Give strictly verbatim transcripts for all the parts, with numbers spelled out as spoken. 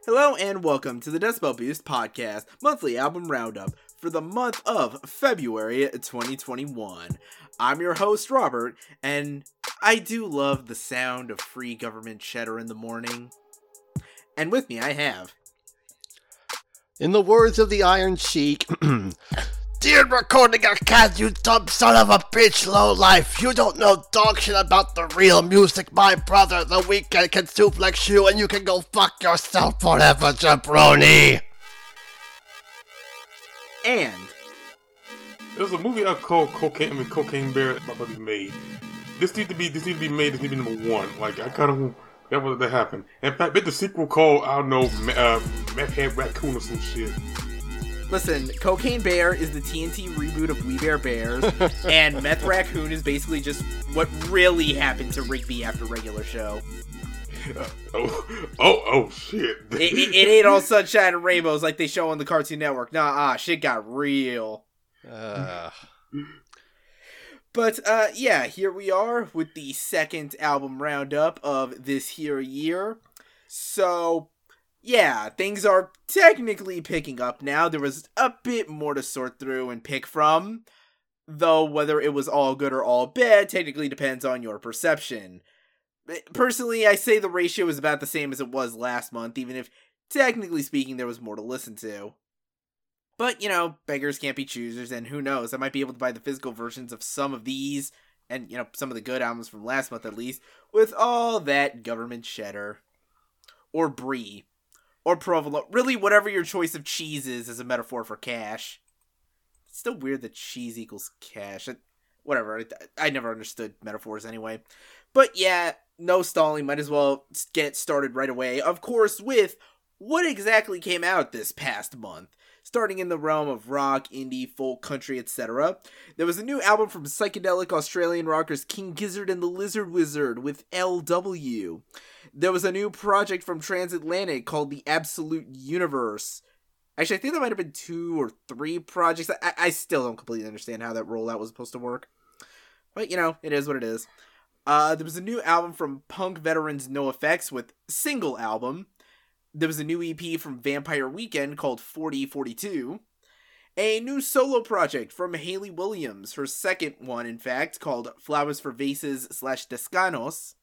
Hello and welcome to the Decibel Boost Podcast monthly album roundup for the month of February twenty twenty-one. I'm your host, Robert, and I do love the sound of free government cheddar in the morning. And with me I have... In the words of the Iron Sheik, Dear recording a cat, you dumb son of a bitch, lowlife. You don't know dog shit about the real music, my brother. The Weeknd can suplex you and you can go fuck yourself forever, jabroni. And... There's a movie out called Cocaine, I mean, Cocaine Bear about to be made. This needs to be, this needs to be made, this needs to be number one. Like, I kind of, that was, that happened. In fact, there's a sequel called, I don't know, uh, Meth Head Raccoon or some shit. Listen, Cocaine Bear is the T N T reboot of We Bare Bears, and Meth Raccoon is basically just what really happened to Rigby after regular show. Uh, oh, oh, oh, shit. it, it, it ain't all sunshine and rainbows like they show on the Cartoon Network. Nah, ah, shit got real. Uh. But, uh, yeah, here we are with the second album roundup of this here year. So... yeah, things are technically picking up now. There was a bit more to sort through and pick from, though whether it was all good or all bad technically depends on your perception. Personally, I say the ratio is about the same as it was last month, even if, technically speaking, there was more to listen to. But, you know, beggars can't be choosers, and who knows, I might be able to buy the physical versions of some of these, and, you know, some of the good albums from last month at least, with all that government cheddar. Or brie. Or provolone. Really, whatever your choice of cheese is as a metaphor for cash. It's still weird that cheese equals cash. I, whatever. I, I never understood metaphors anyway. But yeah, no stalling. Might as well get started right away. Of course, with what exactly came out this past month. Starting in the realm of rock, indie, folk, country, et cetera. There was a new album from psychedelic Australian rockers King Gizzard and the Lizard Wizard with L W. There was a new project from Transatlantic called The Absolute Universe. Actually, I think there might have been two or three projects. I, I still don't completely understand how that rollout was supposed to work. But, you know, it is what it is. Uh, there was a new album from punk veterans NoFX with Single Album. There was a new E P from Vampire Weekend called forty forty-two. A new solo project from Hayley Williams, her second one, in fact, called Flowers for Vases slash Descanos.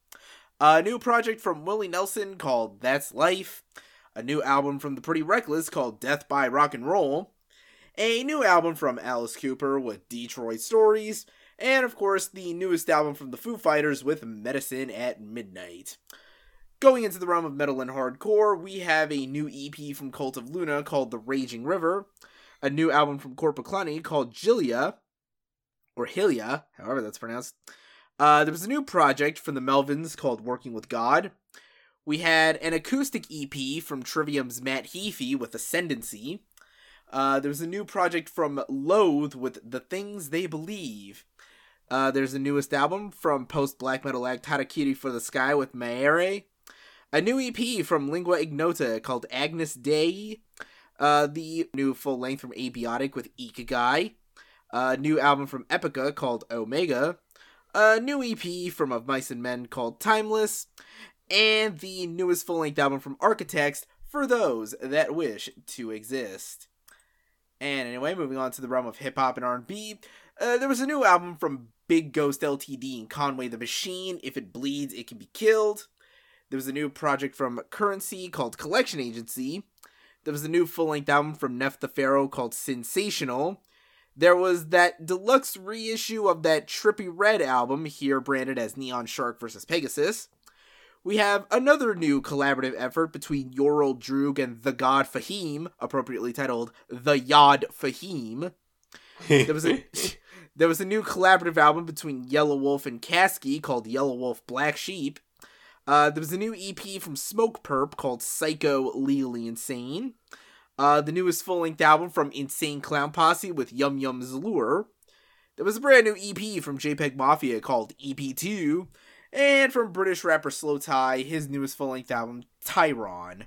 A new project from Willie Nelson called That's Life. A new album from The Pretty Reckless called Death by Rock and Roll. A new album from Alice Cooper with Detroit Stories. And, of course, the newest album from the Foo Fighters with Medicine at Midnight. Going into the realm of metal and hardcore, we have a new E P from Cult of Luna called The Raging River, a new album from Corpaclani called Gilia, or Hilia, however that's pronounced. Uh, there was a new project from the Melvins called Working with God. We had an acoustic E P from Trivium's Matt Heafy with Ascendancy. Uh, there was a new project from Loathe with The Things They Believe. Uh, there's the newest album from post-black metal act Harakiri for the Sky with Maere. A new E P from Lingua Ignota called Agnus Dei. Uh, the new full-length from Abiotic with Ikigai. A new album from Epica called Omega. A new E P from Of Mice and Men called Timeless. And the newest full-length album from Architects, For Those That Wish to Exist. And anyway, moving on to the realm of hip-hop and R and B. Uh, there was a new album from Big Ghost L T D and Conway the Machine, If It Bleeds, It Can Be Killed. There was a new project from Currency called Collection Agency. There was a new full-length album from Nef the Pharaoh called Sensational. There was that deluxe reissue of that Trippy Red album, here branded as Neon Shark versus Pegasus. We have another new collaborative effort between Yorul Droog and The God Fahim, appropriately titled The Yod Fahim. There was a... There was a new collaborative album between Yellow Wolf and Kasky called Yellow Wolf Black Sheep. Uh, there was a new E P from Smoke Perp called Psycho Legally Insane. Uh, the newest full-length album from Insane Clown Posse with Yum Yum's Lure. There was a brand new E P from JPEG Mafia called E P two. And from British rapper Slow Tie, his newest full-length album, Tyron.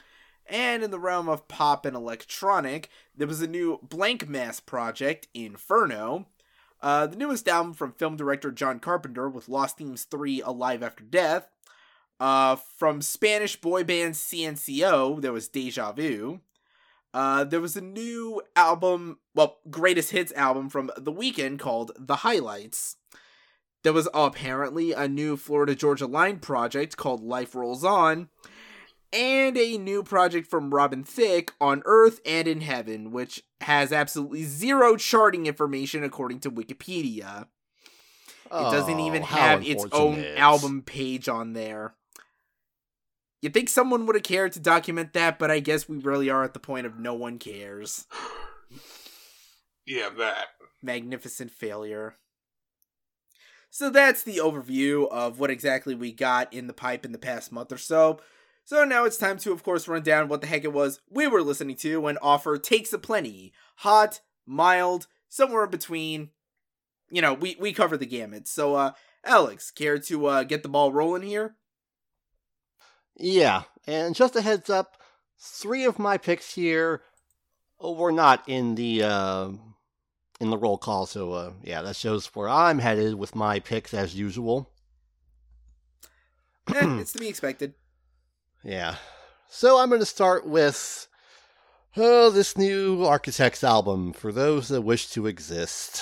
And in the realm of pop and electronic, there was a new Blank Mass project, Inferno. Uh, the newest album from film director John Carpenter with Lost Themes three, Alive After Death. Uh, from Spanish boy band C N C O, there was Deja Vu. Uh, there was a new album, well, greatest hits album from The Weeknd called The Highlights. There was apparently a new Florida Georgia Line project called Life Rolls On, and a new project from Robin Thicke, On Earth and in Heaven, which has absolutely zero charting information according to Wikipedia. Oh, it doesn't even how have its own unfortunate. album page on there. You'd think someone would have cared to document that, but I guess we really are at the point of no one cares. Yeah, that. Magnificent failure. So that's the overview of what exactly we got in the pipe in the past month or so. So now it's time to, of course, run down what the heck it was we were listening to and offer takes aplenty. Hot, mild, somewhere in between. You know, we, we cover the gamut. So, uh, Alex, care to uh, get the ball rolling here? Yeah, and just a heads up, three of my picks here were not in the uh, in the roll call, so uh, yeah, that shows where I'm headed with my picks as usual. Eh, it's to be expected. Yeah, so I'm going to start with oh, this new Architects album, For Those That Wish to Exist.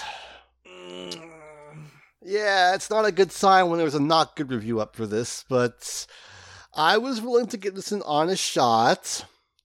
Yeah, it's not a good sign when there's a not good review up for this, but I was willing to give this an honest shot.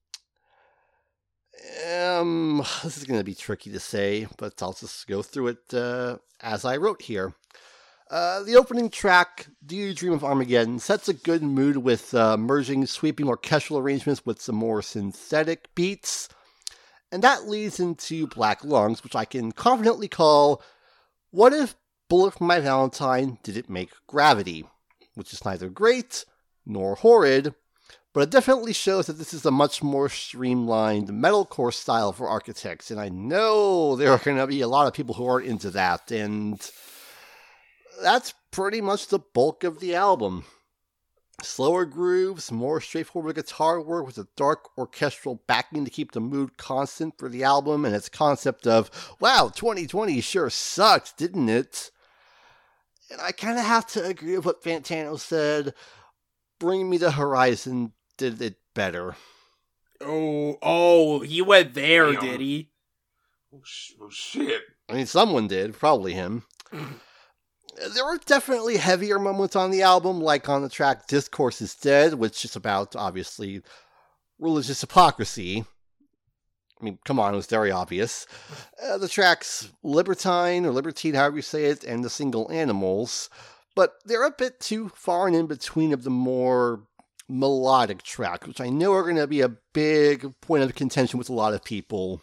Um, this is going to be tricky to say, but I'll just go through it uh, as I wrote here. Uh, the opening track, Do You Dream of Armageddon, sets a good mood with uh, merging sweeping orchestral arrangements with some more synthetic beats. And that leads into Black Lungs, which I can confidently call, What If Bullet for My Valentine Didn't Make Gravity? Which is neither great nor horrid, but it definitely shows that this is a much more streamlined metalcore style for Architects, and I know there are going to be a lot of people who aren't into that, and that's pretty much the bulk of the album. Slower grooves, more straightforward guitar work with a dark orchestral backing to keep the mood constant for the album, and its concept of, wow, twenty twenty sure sucked, didn't it? And I kind of have to agree with what Fantano said. Bring Me the Horizon did it better. Oh, oh, he went there, Damn. did he? Oh, sh- oh, shit. I mean, someone did, probably him. There were definitely heavier moments on the album, like on the track Discourse is Dead, which is about, obviously, religious hypocrisy. I mean, come on, it was very obvious. Uh, the tracks Libertine, or Libertine, however you say it, and the single Animals, but they're a bit too far and in between of the more melodic tracks, which I know are going to be a big point of contention with a lot of people.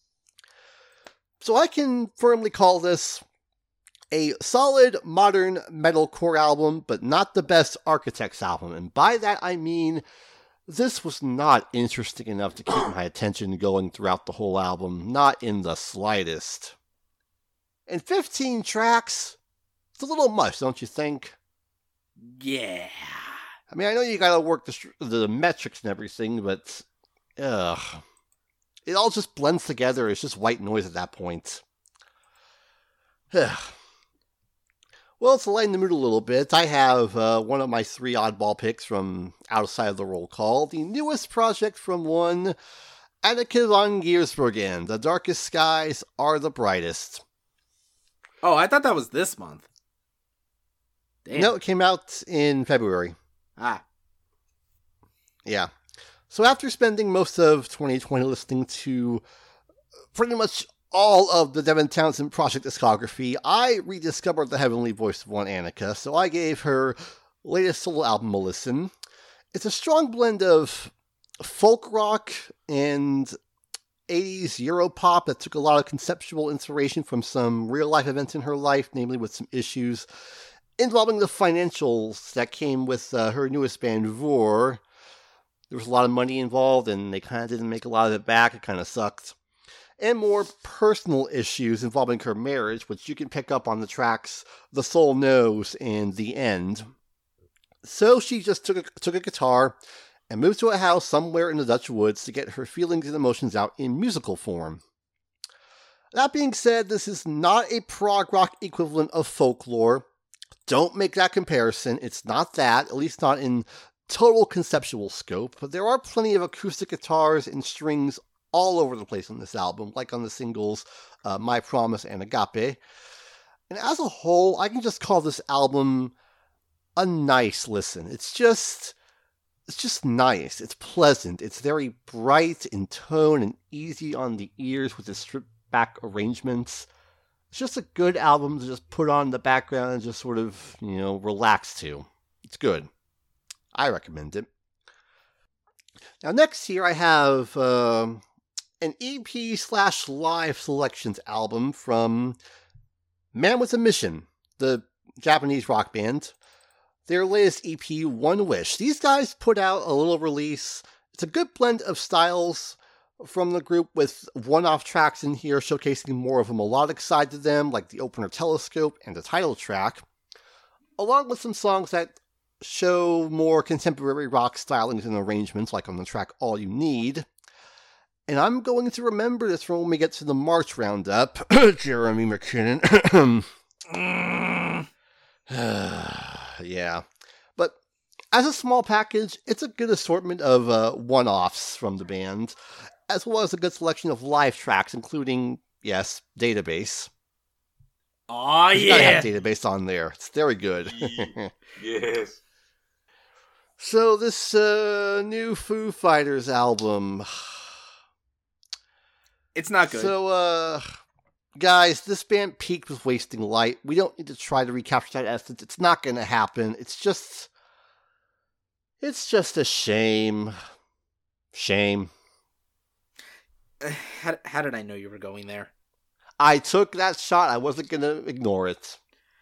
So I can firmly call this a solid modern metalcore album, but not the best Architects album. And by that I mean, this was not interesting enough to keep my attention going throughout the whole album, not in the slightest. And fifteen tracks, it's a little much, don't you think? Yeah. I mean, I know you gotta work the, the metrics and everything, but ugh. It all just blends together. It's just white noise at that point. Well, to lighten the mood a little bit, I have uh, one of my three oddball picks from outside of the roll call, the newest project from one Anneke van Giersbergen, The Darkest Skies Are the Brightest. Oh, I thought that was this month. Damn. No, it came out in February. Ah. Yeah. So after spending most of twenty twenty listening to pretty much all of the Devin Townsend Project discography, I rediscovered the heavenly voice of one Anneke, so I gave her latest solo album a listen. It's a strong blend of folk rock and eighties Europop that took a lot of conceptual inspiration from some real-life events in her life, namely with some issues involving the financials that came with uh, her newest band, Vor. There was a lot of money involved, and they kind of didn't make a lot of it back. It kind of sucked. And more personal issues involving her marriage, which you can pick up on the tracks The Soul Knows and The End. So she just took a, took a guitar and moved to a house somewhere in the Dutch woods to get her feelings and emotions out in musical form. That being said, this is not a prog rock equivalent of Folklore. Don't make that comparison. It's not that, at least not in total conceptual scope, but there are plenty of acoustic guitars and strings all over the place on this album, like on the singles uh, My Promise and Agape. And as a whole, I can just call this album a nice listen. It's just, it's just nice. It's pleasant. It's very bright in tone and easy on the ears with its stripped back arrangements. It's just a good album to just put on in the background and just sort of, you know, relax to. It's good. I recommend it. Now next here I have uh, an E P slash live selections album from Man with a Mission, the Japanese rock band. Their latest E P, One Wish. These guys put out a little release. It's a good blend of styles from the group with one-off tracks in here showcasing more of a melodic side to them, like the opener Telescope and the title track, along with some songs that show more contemporary rock stylings and arrangements, like on the track All You Need. And I'm going to remember this from when we get to the March roundup. Jeremy McKinnon. Yeah. But as a small package, it's a good assortment of uh, one-offs from the band, as well as a good selection of live tracks, including, yes, Database. Aw, you yeah! gotta have Database on there. It's very good. Yes. So this uh, new Foo Fighters album... It's not good. So, uh, guys, this band peaked with Wasting Light. We don't need to try to recapture that essence. It's not going to happen. It's just, it's just a shame. Shame. Uh, how, how did I know you were going there? I took that shot. I wasn't going to ignore it.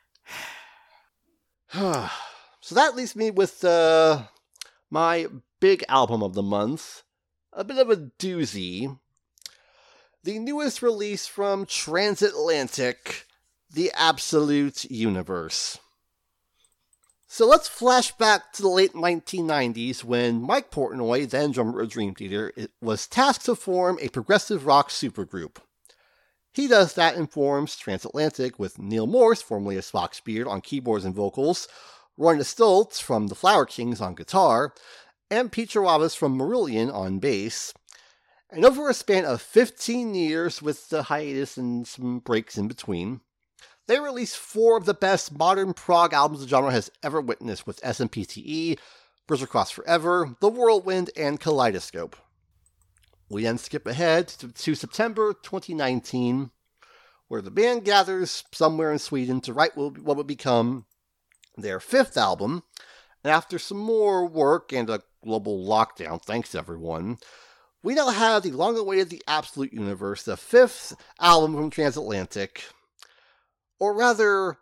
So that leaves me with uh, my big album of the month. A bit of a doozy. The newest release from Transatlantic, The Absolute Universe. So let's flash back to the late nineteen nineties when Mike Portnoy, then drummer of Dream Theater, was tasked to form a progressive rock supergroup. He does that and forms Transatlantic with Neil Morse, formerly of Spock's Beard, on keyboards and vocals, Roy Stoltz from the Flower Kings on guitar, and Pete Travis from Marillion on bass. And over a span of fifteen years, with the hiatus and some breaks in between, they released four of the best modern prog albums the genre has ever witnessed, with S M P T E, Bridge Across Forever, The Whirlwind, and Kaleidoscope. We then skip ahead to, to September twenty nineteen, where the band gathers somewhere in Sweden to write what would become their fifth album. And after some more work and a global lockdown, thanks everyone, we now have the long-awaited The Absolute Universe, the fifth album from Transatlantic, or rather,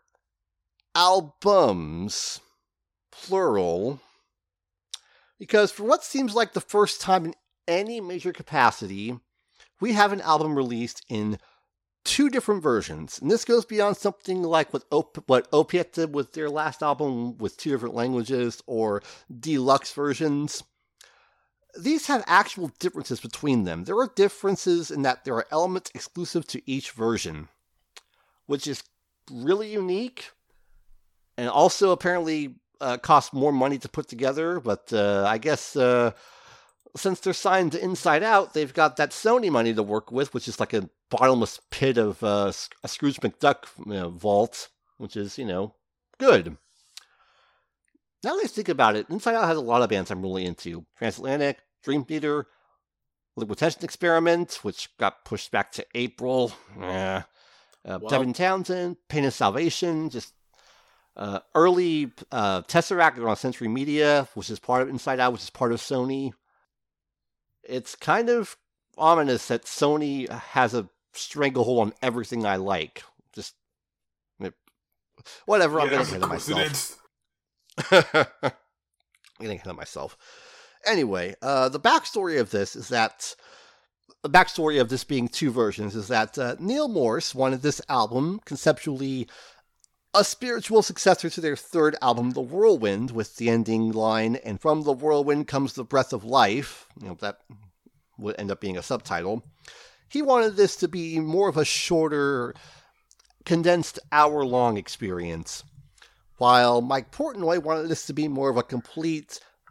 albums, plural, because for what seems like the first time in any major capacity, we have an album released in two different versions. And this goes beyond something like what, Op- what Opiate did with their last album with two different languages, or deluxe versions. These have actual differences between them. There are differences in that there are elements exclusive to each version, which is really unique, and also apparently uh, costs more money to put together, but uh, I guess uh, since they're signed to Inside Out, they've got that Sony money to work with, which is like a bottomless pit of uh, a Scrooge McDuck you know, vault, which is, you know, good. Now that I think about it, Inside Out has a lot of bands I'm really into. Transatlantic, Dream Theater, Liquid Tension Experiment, which got pushed back to April. Eh. Uh, well, Devin Townsend, Pain of Salvation, just uh, early uh, Tesseract on Century Media, which is part of Inside Out, which is part of Sony. It's kind of ominous that Sony has a stranglehold on everything I like. Just, whatever, yeah, I'm getting ahead of myself. I'm getting ahead of myself. Anyway, uh, the backstory of this is that, the backstory of this being two versions is that uh, Neil Morse wanted this album conceptually a spiritual successor to their third album, The Whirlwind, with the ending line, "And from the whirlwind comes the breath of life." You know, that would end up being a subtitle. He wanted this to be more of a shorter, condensed hour-long experience, while Mike Portnoy wanted this to be more of a complete,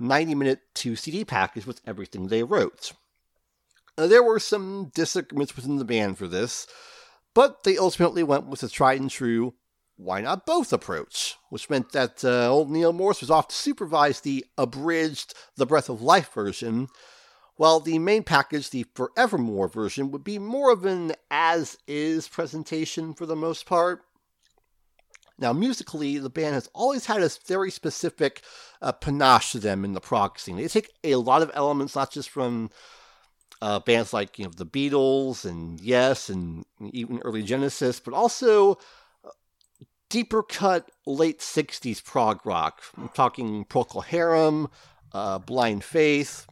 ninety-minute two C D package with everything they wrote. Uh, there were some disagreements within the band for this, but they ultimately went with the tried and true why not both approach, which meant that uh, old Neal Morse was off to supervise the abridged The Breath of Life version, while the main package, the Forevermore version, would be more of an as-is presentation for the most part. Now, musically, the band has always had a very specific uh, panache to them in the prog scene. They take a lot of elements, not just from uh, bands like you know the Beatles and Yes and even early Genesis, but also deeper cut late sixties prog rock. I'm talking Procol Harum, uh, Blind Faith,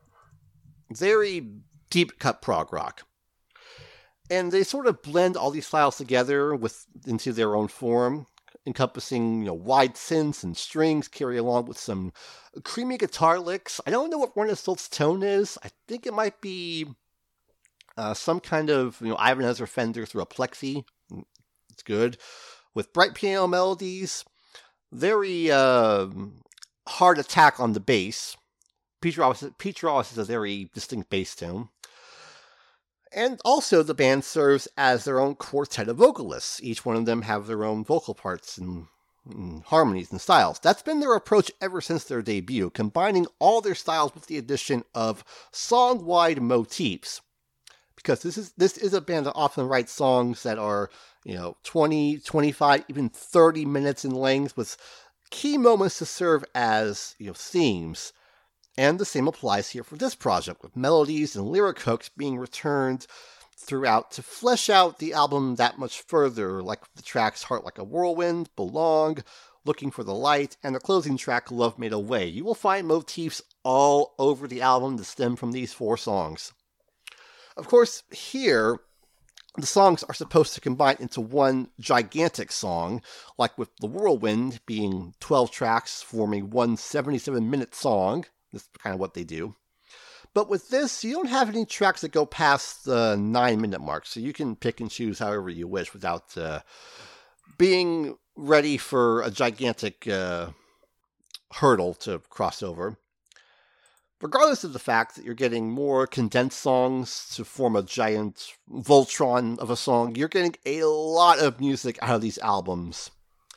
very deep cut prog rock. And they sort of blend all these styles together with into their own form, encompassing you know wide synths and strings, carry along with some creamy guitar licks. I don't know what Werner Stoltz's tone is. I think it might be uh, some kind of you know Ivan Ezra Fender through a plexi. It's good. With bright piano melodies, very uh, hard attack on the bass. Peter Ross, Peter Ross has a very distinct bass tone. And also the band serves as their own quartet of vocalists. Each one of them have their own vocal parts and, and harmonies and styles. That's been their approach ever since their debut, combining all their styles with the addition of song-wide motifs. Because this is this is a band that often writes songs that are, you know, twenty, twenty-five, even thirty minutes in length with key moments to serve as, you know, themes. And the same applies here for this project, with melodies and lyric hooks being returned throughout to flesh out the album that much further, like the tracks Heart Like a Whirlwind, Belong, Looking for the Light, and the closing track Love Made a Way. You will find motifs all over the album that stem from these four songs. Of course, here, the songs are supposed to combine into one gigantic song, like with The Whirlwind being twelve tracks forming one seventy-seven minute song. That's kind of what they do. But with this, you don't have any tracks that go past the nine minute mark, so you can pick and choose however you wish without uh, being ready for a gigantic uh, hurdle to cross over. Regardless of the fact that you're getting more condensed songs to form a giant Voltron of a song, you're getting a lot of music out of these albums.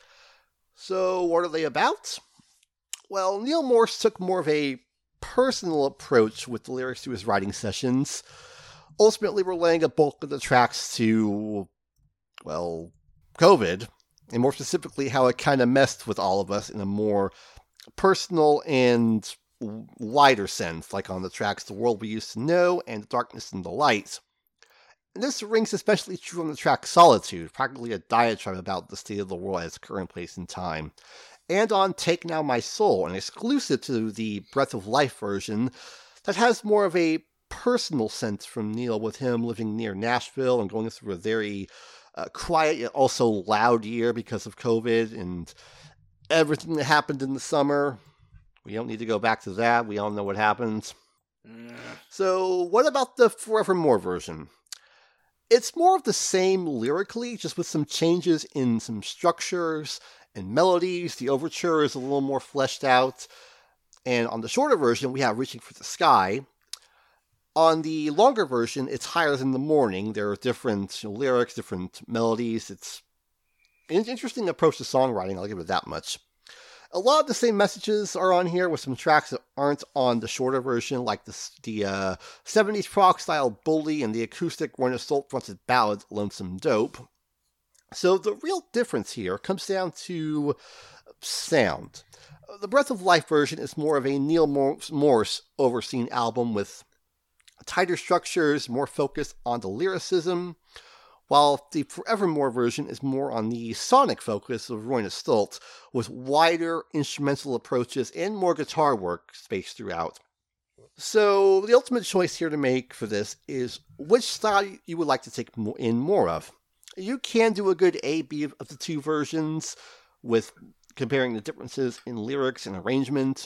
So what are they about? Well, Neal Morse took more of a personal approach with the lyrics to his writing sessions, ultimately relaying a bulk of the tracks to, well, COVID, and more specifically how it kind of messed with all of us in a more personal and wider sense, like on the tracks The World We Used to Know and Darkness and the Light. And this rings especially true on the track Solitude, practically a diatribe about the state of the world at its current place in time. And on Take Now My Soul, an exclusive to the Breath of Life version that has more of a personal sense from Neal, with him living near Nashville and going through a very uh, quiet yet also loud year because of COVID and everything that happened in the summer. We don't need to go back to that. We all know what happened. Mm. So what about the Forevermore version? It's more of the same lyrically, just with some changes in some structures and melodies. The overture is a little more fleshed out. And on the shorter version, we have Reaching for the Sky. On the longer version, it's Higher Than the Morning. There are different you know, lyrics, different melodies. It's an interesting approach to songwriting, I'll give it that much. A lot of the same messages are on here, with some tracks that aren't on the shorter version, like the, the uh, seventies prog-style Bully and the acoustic Werner Stoltz-fronted ballad Lonesome Dope. So the real difference here comes down to sound. The Breath of Life version is more of a Neal Morse overseen album with tighter structures, more focus on the lyricism, while the Forevermore version is more on the sonic focus of Roy Stoltz, with wider instrumental approaches and more guitar work spaced throughout. So the ultimate choice here to make for this is which style you would like to take in more of. You can do a good A-B of the two versions, with comparing the differences in lyrics and arrangement.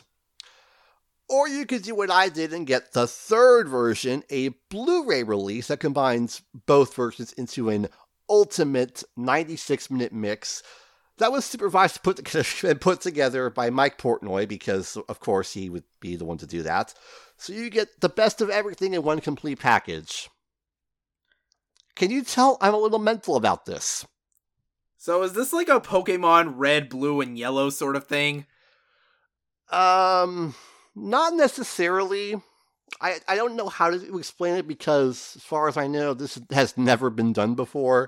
Or you could do what I did and get the third version, a Blu-ray release that combines both versions into an ultimate ninety-six minute mix That was supervised put and put together by Mike Portnoy because, of course, he would be the one to do that. So you get the best of everything in one complete package. Can you tell I'm a little mental about this? So is this like a Pokemon Red, Blue, and Yellow sort of thing? Um, not necessarily. I, I don't know how to explain it because, as far as I know, this has never been done before.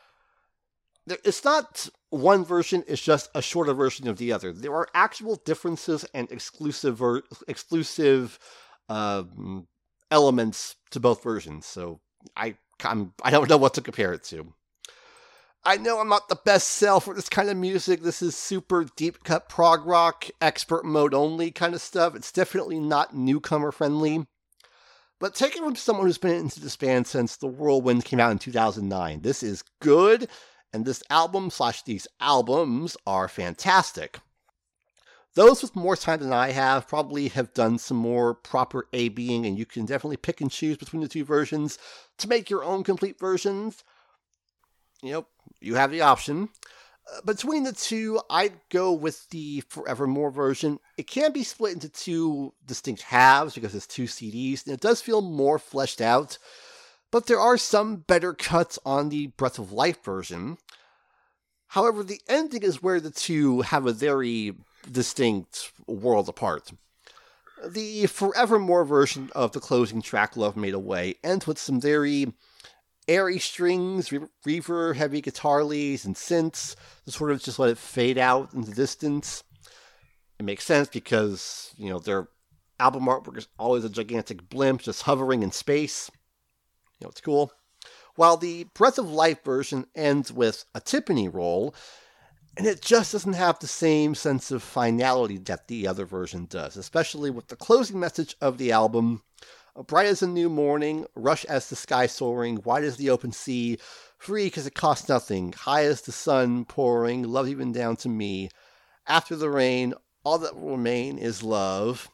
It's not one version, it's just a shorter version of the other. There are actual differences and exclusive ver- exclusive um, elements to both versions, so I I'm, I don't know what to compare it to. I know I'm not the best sell for this kind of music. This is super deep cut prog rock, expert mode only kind of stuff. It's definitely not newcomer friendly. But take it from someone who's been into this band since The Whirlwind came out in two thousand nine. This is good, and this album slash these albums are fantastic. Those with more time than I have probably have done some more proper A-Bing, and you can definitely pick and choose between the two versions to make your own complete versions. You know, you have the option. Uh, between the two, I'd go with the Forevermore version. It can be split into two distinct halves because it's two C Ds, and it does feel more fleshed out. But there are some better cuts on the Breath of Life version. However, the ending is where the two have a very distinct world apart. The Forevermore version of the closing track, Love Made Away, ends with some very airy strings, re- reverb, heavy guitar leads, and synths to sort of just let it fade out into the distance. It makes sense because, you know, their album artwork is always a gigantic blimp just hovering in space. You know, it's cool. While the Breath of Life version ends with a Timpani roll, and it just doesn't have the same sense of finality that the other version does, especially with the closing message of the album. Bright as a new morning, rush as the sky soaring, wide as the open sea, free because it costs nothing, high as the sun pouring, love even down to me. After the rain, all that will remain is love.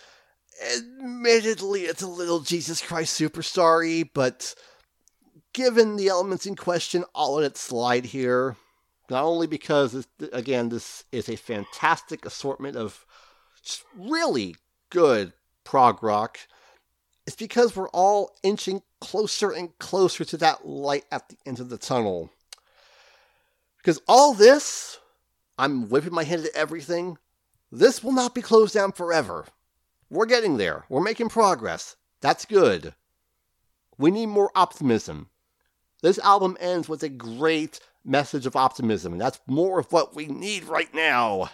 Admittedly, it's a little Jesus Christ Superstar-y, but given the elements in question, I'll let it slide here. Not only because, again, this is a fantastic assortment of just really good prog rock, it's because we're all inching closer and closer to that light at the end of the tunnel. Because all this, I'm whipping my head at everything, this will not be closed down forever. We're getting there. We're making progress. That's good. We need more optimism. This album ends with a great message of optimism, and that's more of what we need right now.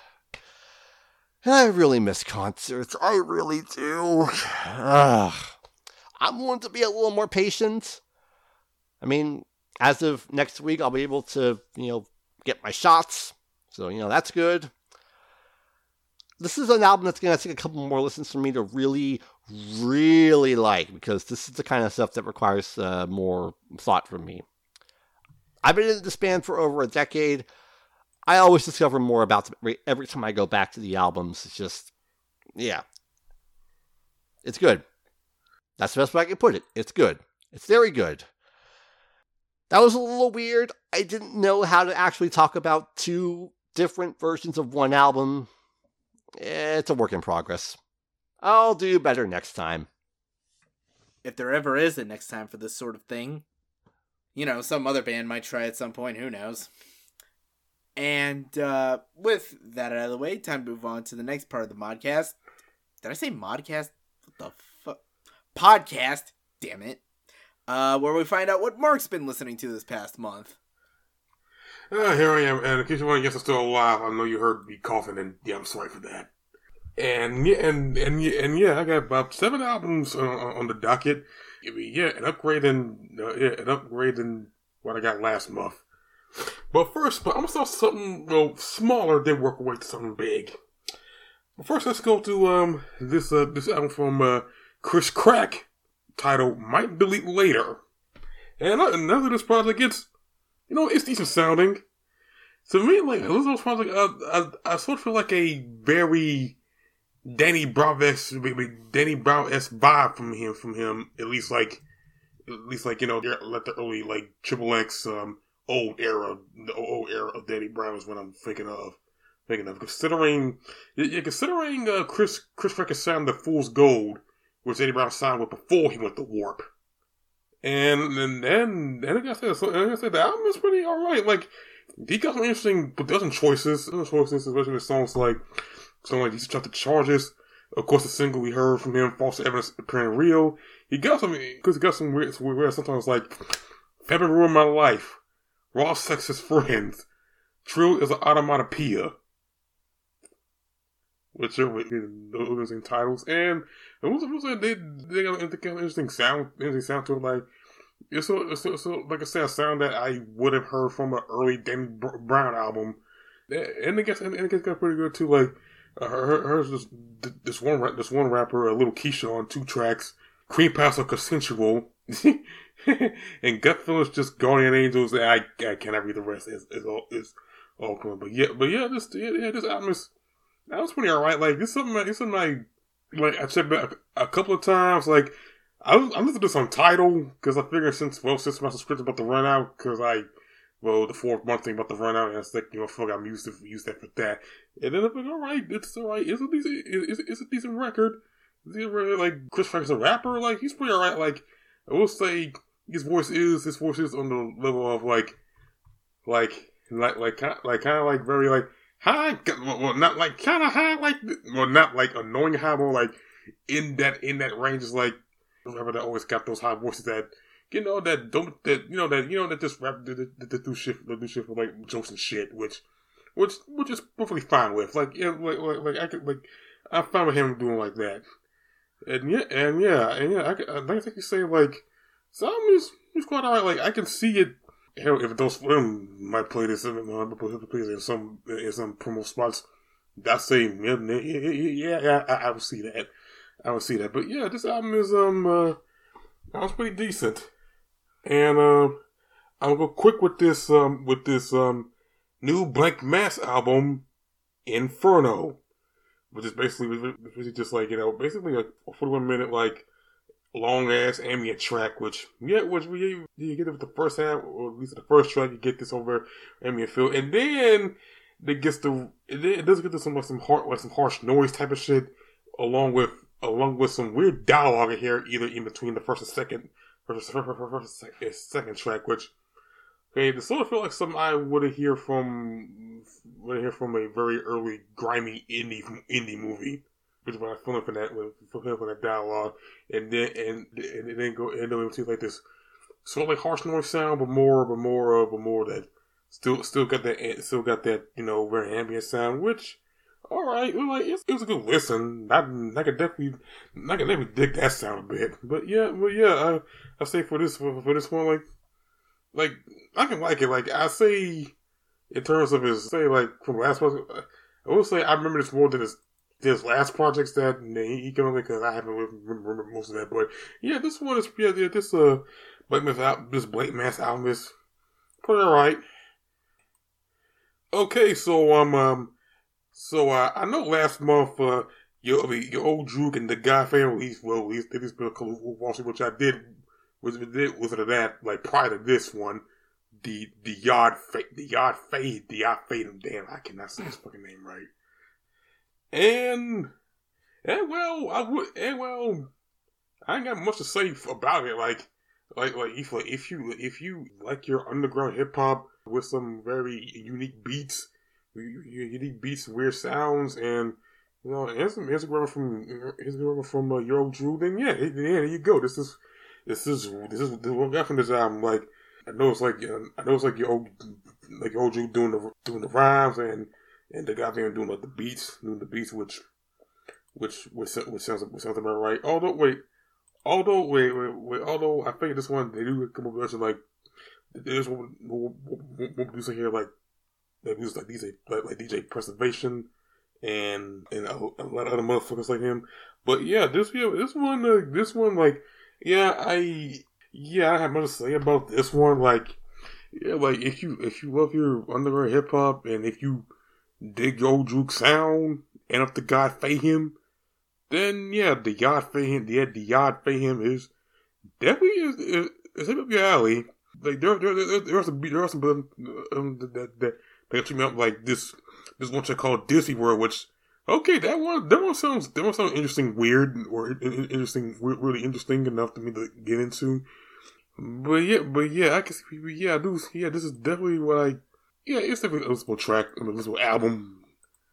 And I really miss concerts. I really do. Ugh. I'm willing to be a little more patient. I mean, as of next week, I'll be able to, you know, get my shots. So, you know, that's good. This is an album that's going to take a couple more listens for me to really, really like, because this is the kind of stuff that requires uh, more thought from me. I've been in this band for over a decade. I always discover more about them every time I go back to the albums. It's just, yeah. It's good. That's the best way I can put it. It's good. It's very good. That was a little weird. I didn't know how to actually talk about two different versions of one album. It's a work in progress. I'll do better next time. If there ever is a next time for this sort of thing. You know, some other band might try at some point, who knows. And uh, with that out of the way, time to move on to the next part of the modcast. Did I say modcast? What the fuck? Podcast, damn it. Uh, where we find out what Mark's been listening to this past month. Uh, here I am, and in case you want to guess I'm still alive, I know you heard me coughing, and yeah, I'm sorry for that. And yeah, and and yeah, and yeah, I got about seven albums uh, on the docket. I mean, yeah, an upgrade in uh, yeah, an upgrade in what I got last month. But first, but I'm gonna start something well, smaller, then work away to something big. But first, let's go to um this uh, this album from uh, Chris Crack, titled "Might Delete Later." And another this project gets, you know, it's decent sounding. To me, like this was project, I, I I sort of feel like a very Danny Brown-esque, Danny Brown-esque vibe from him, from him, at least like, at least like, you know, like the early, like, Triple X, um, old era, the old era of Danny Brown is what I'm thinking of. Thinking of considering, yeah, considering uh, Chris Chris Record signed the Fool's Gold, which Danny Brown signed with before he went to Warp, and and then and like I said, so, like I said, the album is pretty alright. Like he got some interesting production choices, choices, especially with songs like songs like "These Drop the Charges." Of course, the single we heard from him, "False Evidence Appearing Real." He got some because he got some weird, some weird sometimes like "February Ruined My Life," "Raw Sexist Friends," "True is an Automatopoeia," which are those in titles, and it was, it was like they they got an interesting sound, interesting sound to it. Like it's so, it's so, it's so like I said, a sound that I would have heard from an early Danny Brown album, and it gets and it gets got pretty good too. Like uh, her, hers this this one this one rapper, a Little Keisha on two tracks, Cream Pie So Consensual, and Gut Feelings Just Guardian Angels. And I I cannot read the rest. It's, it's all it's all cool, but yeah, but yeah, this yeah, yeah this album is. That was pretty alright. Like, this is something, it's something I, like, I checked back a, a couple of times. Like, I was, I listened to this on Tidal, because I figured since, well, since my subscription about to run out, because I, well, the fourth month thing about to run out, and I was like, you know, fuck, I'm used to use that for that. And then I'm like, alright, it's alright. It's a decent, it's, it's a decent record. It's a decent record. Like, Chris Frank's a rapper. Like, he's pretty alright. Like, I will say, his voice is, his voice is on the level of, like, like, like, like, like, kind of like, very, like, high, well, not like kind of high, like well, not like annoying high, but like in that in that range is like remember that always got those high voices that you know that don't that you know that you know that just rap that, that, that do shit that do shit for like jokes and shit, which which which is perfectly fine with. Like yeah, like like, like I could like I'm fine with him doing like that, and yeah, and yeah, and yeah, I, I, I think you say like some is is quite alright. Like I can see it. Hell, if those film might play this, uh, play this in some in some promo spots, that's say yeah, yeah, yeah, I, I would see that. I would see that. But yeah, this album is um, uh, that was pretty decent. And um, uh, I'll go quick with this um, with this um, new Blank Mass album, Inferno, which is basically which is just like you know basically a forty-one minute like. Long ass ambient track, which yeah, which we you get it with the first half, or at least the first track, you get this over ambient feel, and then it gets the it, it does get to some like some hard like some harsh noise type of shit, along with along with some weird dialogue in here, either in between the first and second, first, first, first, first second track, which okay, this sort of feel like something I would hear from would hear from a very early grimy indie indie movie. Which is what I'm feeling for that, feeling for that dialogue, and then and and then go and then into like this sort of like harsh noise sound, but more, but more, uh, but more that still still got that still got that you know very ambient sound. Which, all right, well, like it, it was a good listen. I I could definitely I could definitely dig that sound a bit. But yeah, but yeah, I I say for this for, for this one like like I can like it. Like I say in terms of his say like from last one, I will say I remember this more than his. His last projects that he can only because I haven't remember most of that, but yeah, this one is yeah, yeah this uh Blank Mass album, this Blank Mass album is pretty alright. Okay, so um um so uh, I know last month uh your your old Droog and the guy fan released well released did this bill called Wall Street, which I did was did was it that like prior to this one the the yard fade the yard fade the yard fade him damn I cannot say his fucking name right. And, and well, I would, and well, I ain't got much to say about it. Like, like, like if, like, if you, if you like your underground hip hop with some very unique beats, unique beats, weird sounds, and you know, and some Instagram from Instagram from uh, your old Drew, then yeah, yeah, there you go. This is, this is, this is the one guy from this album. Like, I know it's like, uh, I know it's like your old, like your old Drew doing the doing the rhymes and. And the guy there doing like the beats, doing the beats, which, which, which, which sounds, which sounds about right. Although, wait, although, wait, wait, wait, although I think this one they do come up with like, there's one, one, one producer here like, that uses like D J, like, like D J Preservation, and and a, a lot of other motherfuckers like him. But yeah, this yeah, this one, uh, this one, like, yeah, I, yeah, I have much to say about this one. Like, yeah, like if you if you love your underground hip hop, and if you dig your Droog sound and if the God Fahim, then yeah, the God Fahim, yeah, the God Fahim is definitely is is, is up your alley. like there there there, there are some there are some um, that that that that treat me up like this this one track called Disney World, which okay that one that one sounds that one sounds interesting, weird or interesting, really interesting enough to me to get into. But yeah, but yeah, I can see. Yeah, I do. Yeah, this is definitely what I. Yeah, it's definitely a listenable track, a listenable album.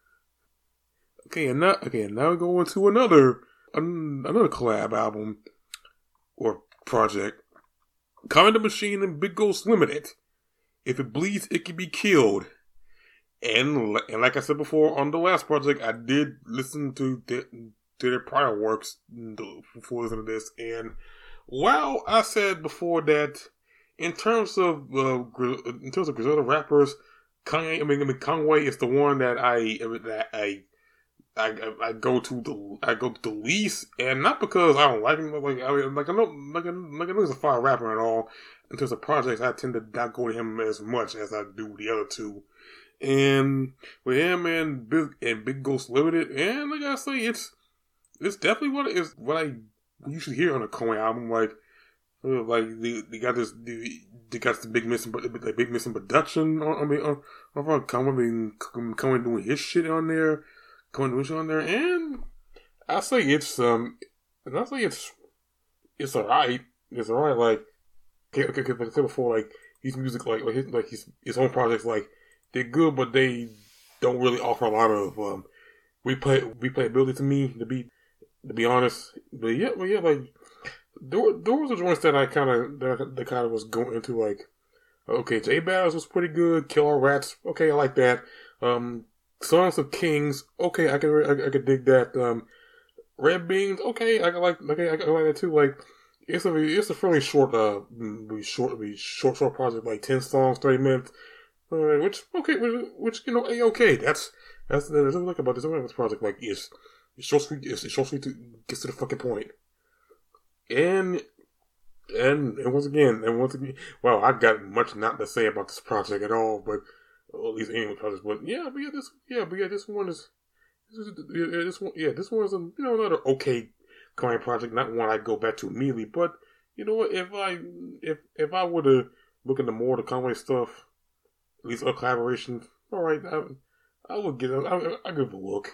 Okay, and now okay, and now we go into another another collab album or project. Kind of Machine and Big Ghost Limited. If it bleeds, it can be killed. And and like I said before on the last project, I did listen to the, to their prior works before listening to this, and while I said before that, in terms of uh, in terms of Griselda rappers, Kanye, I mean, I mean, Conway is the one that I that I I, I go to the I go to the least, and not because I don't like him. Like I mean, like I know, like I, like I know he's a fire rapper and all. In terms of projects, I tend to not go to him as much as I do the other two. And with him and Big and Big Ghost Limited, and like I say, it's it's definitely what is what I usually hear on a Conway album. Like uh, like they, they got this they, they got the big missing the big missing production on I mean on, on Conway, I mean, Conway doing his shit on there. Going to on there, and I say it's um, and I say it's it's alright. It's alright. Like, okay, okay, like I said before, like his music, like like his, like his his own projects, like they're good, but they don't really offer a lot of um replay replayability to me. To be to be honest, but yeah, but yeah, like there there was a joints that I kind of that, that kind of was going into like, okay, J Battles was pretty good. Kill All Rats, okay, I like that. Um. Songs of Kings, okay, I can I, I can dig that. Um, Red Beans, okay, I can like okay, I can like that too. Like it's a it's a fairly short uh short short short project, like ten songs, thirty minutes, uh, which okay, which, which you know, a okay. That's that's there's nothing like about this. This project like it's it's short sweet, it's, it's short sweet to get to the fucking point. And and and once again, and once again, well, I got much not to say about this project at all, but. Or at least any projects, but yeah, but yeah, this yeah, but yeah, this one is this, is, yeah, this one yeah, this one is a you know another okay client project, not one I go back to immediately. But you know what, if I if if I were to look into more of the Conway stuff, at least a collaboration, all right, I, I would get I I give it a look.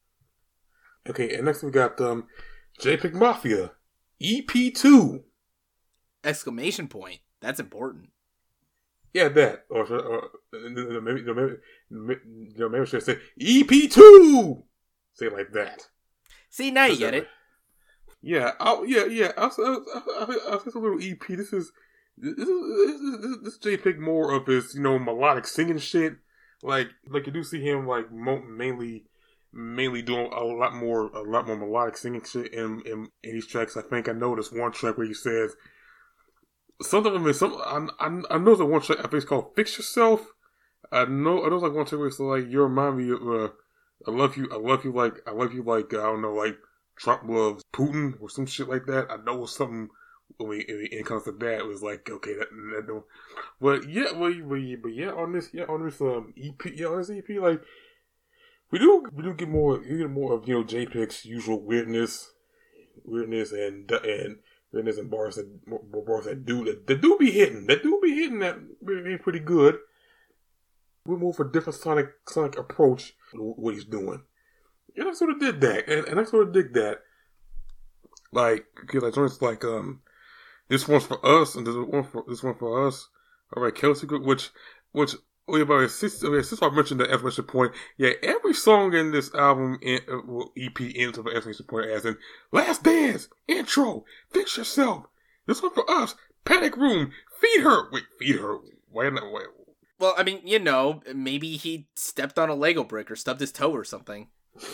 Okay, and next we got um JPEG Mafia E P two exclamation point. That's important. Yeah, that. Or, or maybe, maybe, maybe, maybe I should say E P two! Say it like that. See, now you get it. Yeah, I, yeah, yeah. I, I, I, I think a little E P. This is, this is, this, this JPEG more of his, you know, melodic singing shit. Like, like you do see him, like, mo- mainly, mainly doing a lot more, a lot more melodic singing shit in, in, in these tracks. I think I noticed one track where he says, Some of them is some. I, I, I know there's one track I think it's called "Fix Yourself." I know. I know like one track where it's like you remind me of. Uh, I love you. I love you like. I love you like. Uh, I don't know, like Trump loves Putin or some shit like that. I know it's something. When we, when it comes to that, it was like okay, that, that don't. But yeah, well, but yeah, but yeah, on this, yeah, on this um E P, yeah, on this E P, like we do, we do get more, we get more of you know JPEG's usual weirdness, weirdness and and. Weirdness and bars that bars that do that, that do be hitting that do be hitting that be pretty good. We move for a different sonic sonic approach to what he's doing, and I sort of did that, and, and I sort of dig that. Like, because like joints like um, this one's for us, and this one for this one for us. All right, Kelsey, which which. Oh yeah, but since, okay, since I mentioned the exclamation point, yeah, every song in this album in, uh, well, E P ends with an exclamation point as in Last Dance, Intro, Fix Yourself, This One For Us, Panic Room, Feed Her. Wait, Feed Her? Why not? Wait. Well, I mean, you know, maybe he stepped on a Lego brick or stubbed his toe or something.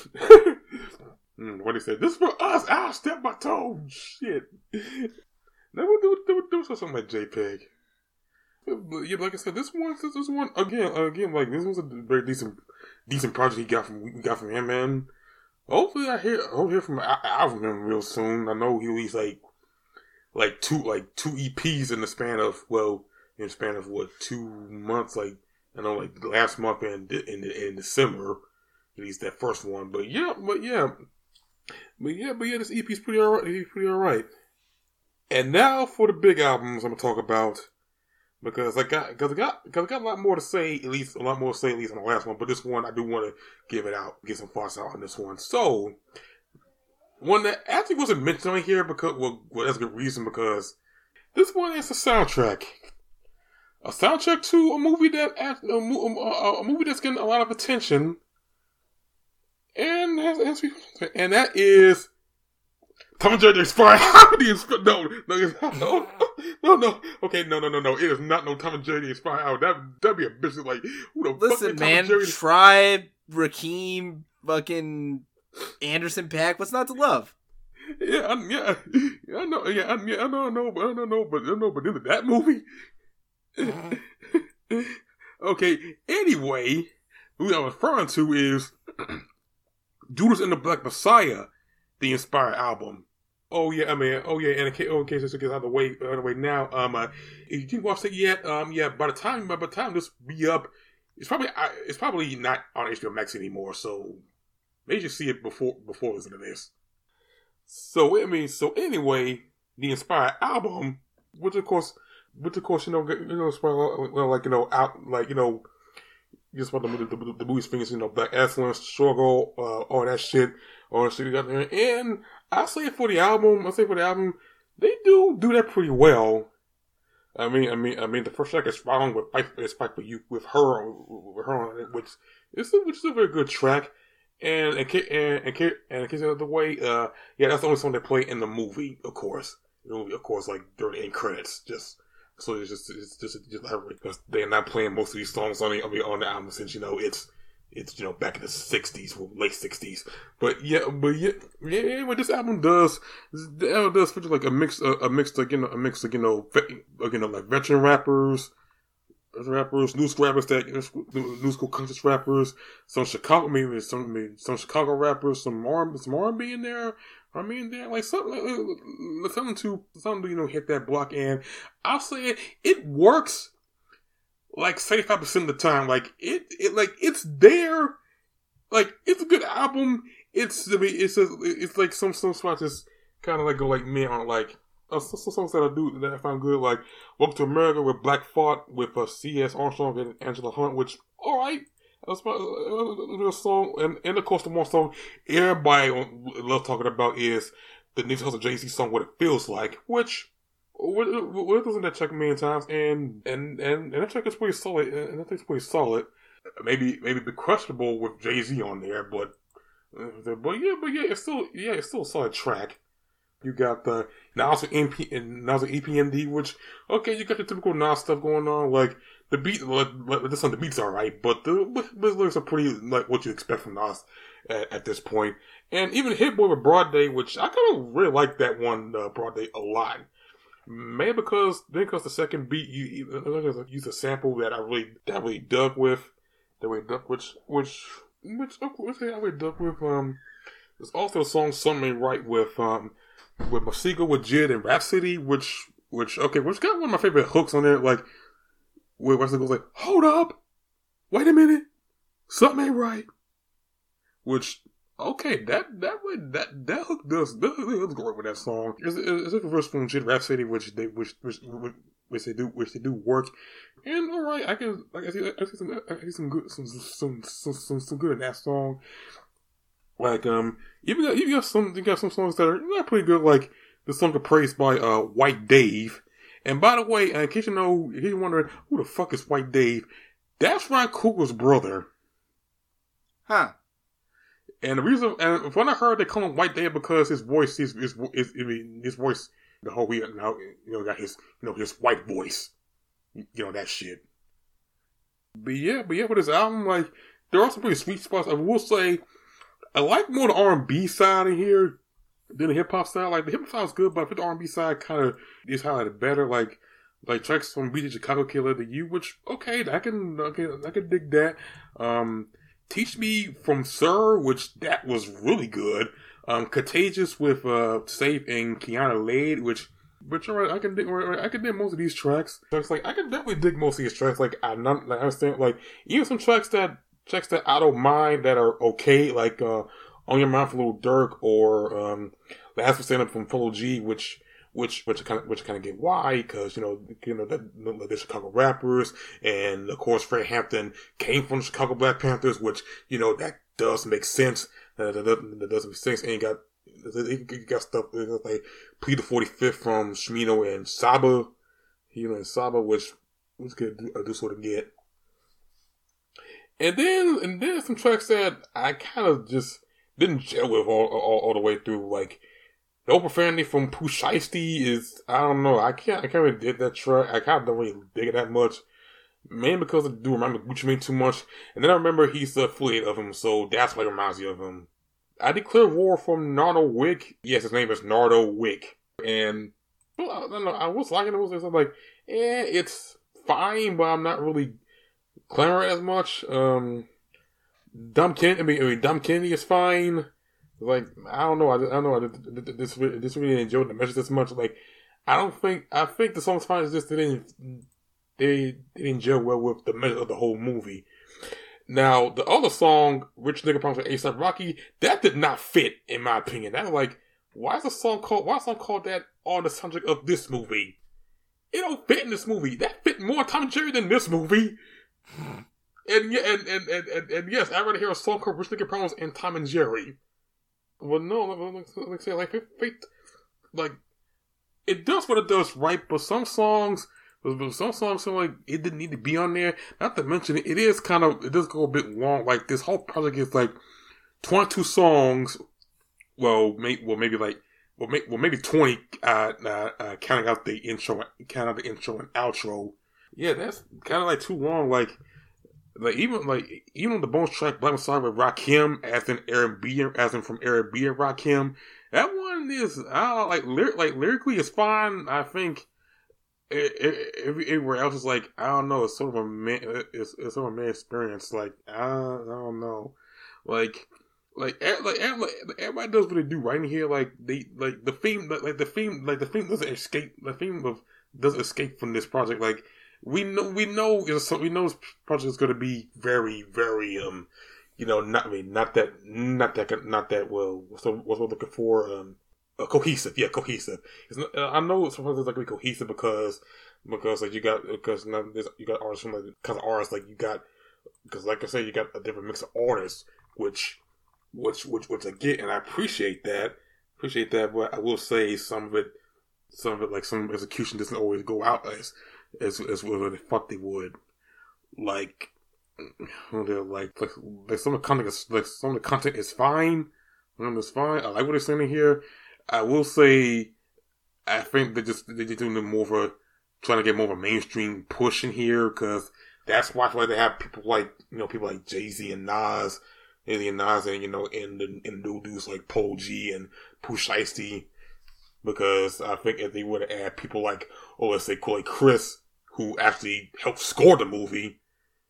mm, what he said, This For Us, I'll step my toe. Shit. That would do, do, do something like JPEG. Yeah, like I said, this one, this, this one again, again, like this was a very decent, decent project he got from we got from him, man. Hopefully, I hear, I'll hear from Al from him real soon. I know he released like, like two, like two E Ps in the span of well, in the span of what two months. Like I know, like last month and in, in in December, he released that first one. But yeah, but yeah, but yeah, but yeah, this E P's pretty alright. He's pretty alright. And now for the big albums, I'm gonna talk about. because I got because I got because I got a lot more to say, at least a lot more to say at least on the last one. But this one, I do want to give it out, get some thoughts out on this one. So, one that actually wasn't mentioned on here because well, well that's a good reason because this one is a soundtrack, a soundtrack to a movie that a, a, a movie that's getting a lot of attention, and has, has and that is Tom and Jerry the Inspired. no, no, no, no, no. Okay, no, no, no, no. It is not no Tom and Jerry the Inspired album. That that'd be a bitch like who the Listen, fuck man, Jerry Tribe, Rakim, fucking Anderson .Paak. What's not to love? Yeah, I, yeah, yeah, I know, yeah, I, yeah, I know, I know, but I don't know, but I know, but this, that movie. Okay. Anyway, who I'm referring to is Judas and the Black Messiah, the Inspired album. Oh yeah, I mean, oh yeah, and in case, oh, in case this gets out of the way, out of the way now, um, uh, if you didn't watch it yet, um, yeah, by the time, by the time this be up, it's probably, it's probably not on H B O Max anymore, so maybe you see it before, before listening to this. So I mean, so anyway, the Inspired album, which of course, which of course, you know, you know, inspired, well, like you know, out, like you know, just about the the, the, the movie's fingers, you know, Black Excellence, Struggle, uh, all that shit, all that shit you got there, and I say for the album, I say for the album, they do do that pretty well. I mean, I mean, I mean, the first track is Fight with Fight, is Fight for You with her, with her on it, which is which is a very good track. And and and and, and in case of the way, uh, yeah, that's the only song they play in the movie, of course. The movie, of course, like during the end credits, just so it's just it's just it's just because they're not playing most of these songs on the on the album since you know it's it's you know back in the sixties, well, late sixties. But yeah, but yeah, yeah. Anyway, this album does the album does feature like a mix, a, a mix, like you know, a mix, like you know, like, you know, like veteran rappers. rappers, new school rappers, that new school conscious rappers, some Chicago, maybe some maybe some Chicago rappers, some R, some R and B in there. I mean, there like something, like, something to something to you know hit that block. And I'll say it, it works like seventy-five percent of the time. Like it, it like it's there. Like it's a good album. It's I mean, it's a, it's like some some spots just kind of like go like me on like. Uh, some, some songs that I do that I find good, like "Welcome to America" with Black Thought with uh, C S Armstrong and Angela Hunt, which all right, that's my uh, song. And, and of course, the one song everybody loves talking about is the Nipsey Hussle Jay-Z song "What It Feels Like," which what what doesn't that check a million times, and and and and that track is pretty solid, and I think it's pretty solid. Maybe maybe be questionable with Jay-Z on there, but uh, but yeah, but yeah, it's still yeah, it's still a solid track. You got the Nas and Nas and E P M D, which okay, you got the typical Nas stuff going on. Like the beat, like, this on the beats are right, but the but the lyrics are pretty like what you expect from Nas at, at this point. And even Hit Boy with Broad Day, which I kind of really like that one, uh, Broad Day, a lot. Maybe because then because the second beat you, you use a sample that I really that I really dug with, that we dug which which which which I really dug with. Um, there's also a song "Something Right" with um. with Masika, with Jid, and Rhapsody, which, which, okay, which got one of my favorite hooks on there, like, where Wesley goes like, hold up, wait a minute, something ain't right, which, okay, that, that would, that, that hook does, that hook does go right with that song. It's, it's a verse from Jid Rhapsody, which they, which, which, which they do, which they do work, and alright, I can, like, I see, I see some, I see some good, some, some, some, some, some good in that song. Like, um, you got, you got some, you got some songs that are not pretty good, like the song "Praised" by, uh, White Dave. And by the way, in case you know, if you're wondering, who the fuck is White Dave? That's Ryan Coogler's brother. Huh. And the reason, and when I heard they call him White Dave because his voice, his, his, his, I mean, his voice, the whole, you know, you know, got his, you know, his white voice. You know, that shit. But yeah, but yeah, with this album, like, there are some pretty sweet spots. I will say, I like more the R and B side in here than the hip hop side. Like the hip hop side is good, but I think the R and B side kind of is highlighted better. Like like tracks from B J Chicago Killer to You, which okay, I can okay, I can dig that. Um, Teach Me from Sir, which that was really good. Um, Contagious with uh Safe and Kiana Lade, which which alright, I can dig I can dig most of these tracks. So it's like I can definitely dig most of these tracks. Like I not like I understand like even some tracks that. Tracks that I don't mind that are okay, like uh, On Your Mind for Lil Durk or um, Last for Stand Up from Full G, which which which kind of which kind of get why, because you know you know the, the Chicago rappers, and of course Fred Hampton came from the Chicago Black Panthers, which you know that does make sense. Uh, that, that, that does make sense, and you got you got stuff like Plead the forty-fifth from Shmino and Saba, you know, and Saba, which was good do, do sort of get. And then and then some tracks that I kind of just didn't gel with all, all all the way through, like. No profanity from Pooh Shiesty is, I don't know, I can't, I can't really dig that track. I kind of don't really dig it that much. Mainly because I do remember Gucci Mane too much. And then I remember he's the affiliate of him, so that's why it reminds me of him. I Declare War from Nardo Wick. Yes, his name is Nardo Wick. And, well, I don't know, I was liking it. I was like, eh, it's fine, but I'm not really clamoring as much. Um, Dumb Kennedy, I mean, I mean, Dumb Kennedy is fine. Like, I don't know, I, I don't know, I just, just really enjoyed the message this much. Like, I don't think, I think the song's fine, it's just they didn't, they, they didn't gel well with the message of the whole movie. Now, the other song, Rich Nigga Promise with A$AP Rocky, that did not fit, in my opinion. That's like, why is the song called, why is the song called that on the soundtrack of this movie? It don't fit in this movie. That fit more Tom and Jerry than this movie. And, and, and, and, and, and yes, I'd rather hear a song called Rich Nigga Promise and Tom and Jerry. Well, no, like, like I say, like, it, it, like, it does what it does right, but some songs, but some songs feel like it didn't need to be on there. Not to mention, it, it is kind of, it does go a bit long. Like, this whole project is like twenty-two songs. Well, may, well, maybe like, well, may, well, maybe twenty, uh, uh, uh, counting out the intro, counting out the intro and outro. Yeah, that's kind of like too long. Like, Like even like even on the bonus track Black Messiah with Rakim, as in Eric B, as in from Eric B and Rakim, that one is I don't know, like lyric like lyrically it's fine. I think it, it, everywhere else is like I don't know. It's sort of a man. It's, it's sort of a man experience. Like I, I don't know. Like like like everybody does what they do right in here. Like they like the theme like the theme like the theme doesn't escape. The theme of doesn't escape from this project. Like. We know, we know, we know this project is going to be very, very, um, you know, not, I mean, not that, not that, not that, well, what's what we're looking for, um, uh, cohesive, yeah, cohesive. It's not, uh, I know sometimes it's not going to be cohesive because, because, like, you got, because now there's, you got artists from, like, kind of artists, like, you got, because, like I said, you got a different mix of artists, which, which, which, which I get, and I appreciate that, appreciate that, but I will say some of it, some of it, like, some execution doesn't always go out as, As as what the fuck they would, like, they're like, like, like some of the content is like some of the content is fine, um, it's fine. I like what they're saying in here. I will say, I think they just they're just doing more of a trying to get more of a mainstream push in here because that's why I feel like they have people like you know people like Jay-Z and Nas, and Nas, and you know, and the and new dudes like Polo G and Pooh Shiesty. Because I think if they would have added people like, oh, let's say, like Chris, who actually helped score the movie,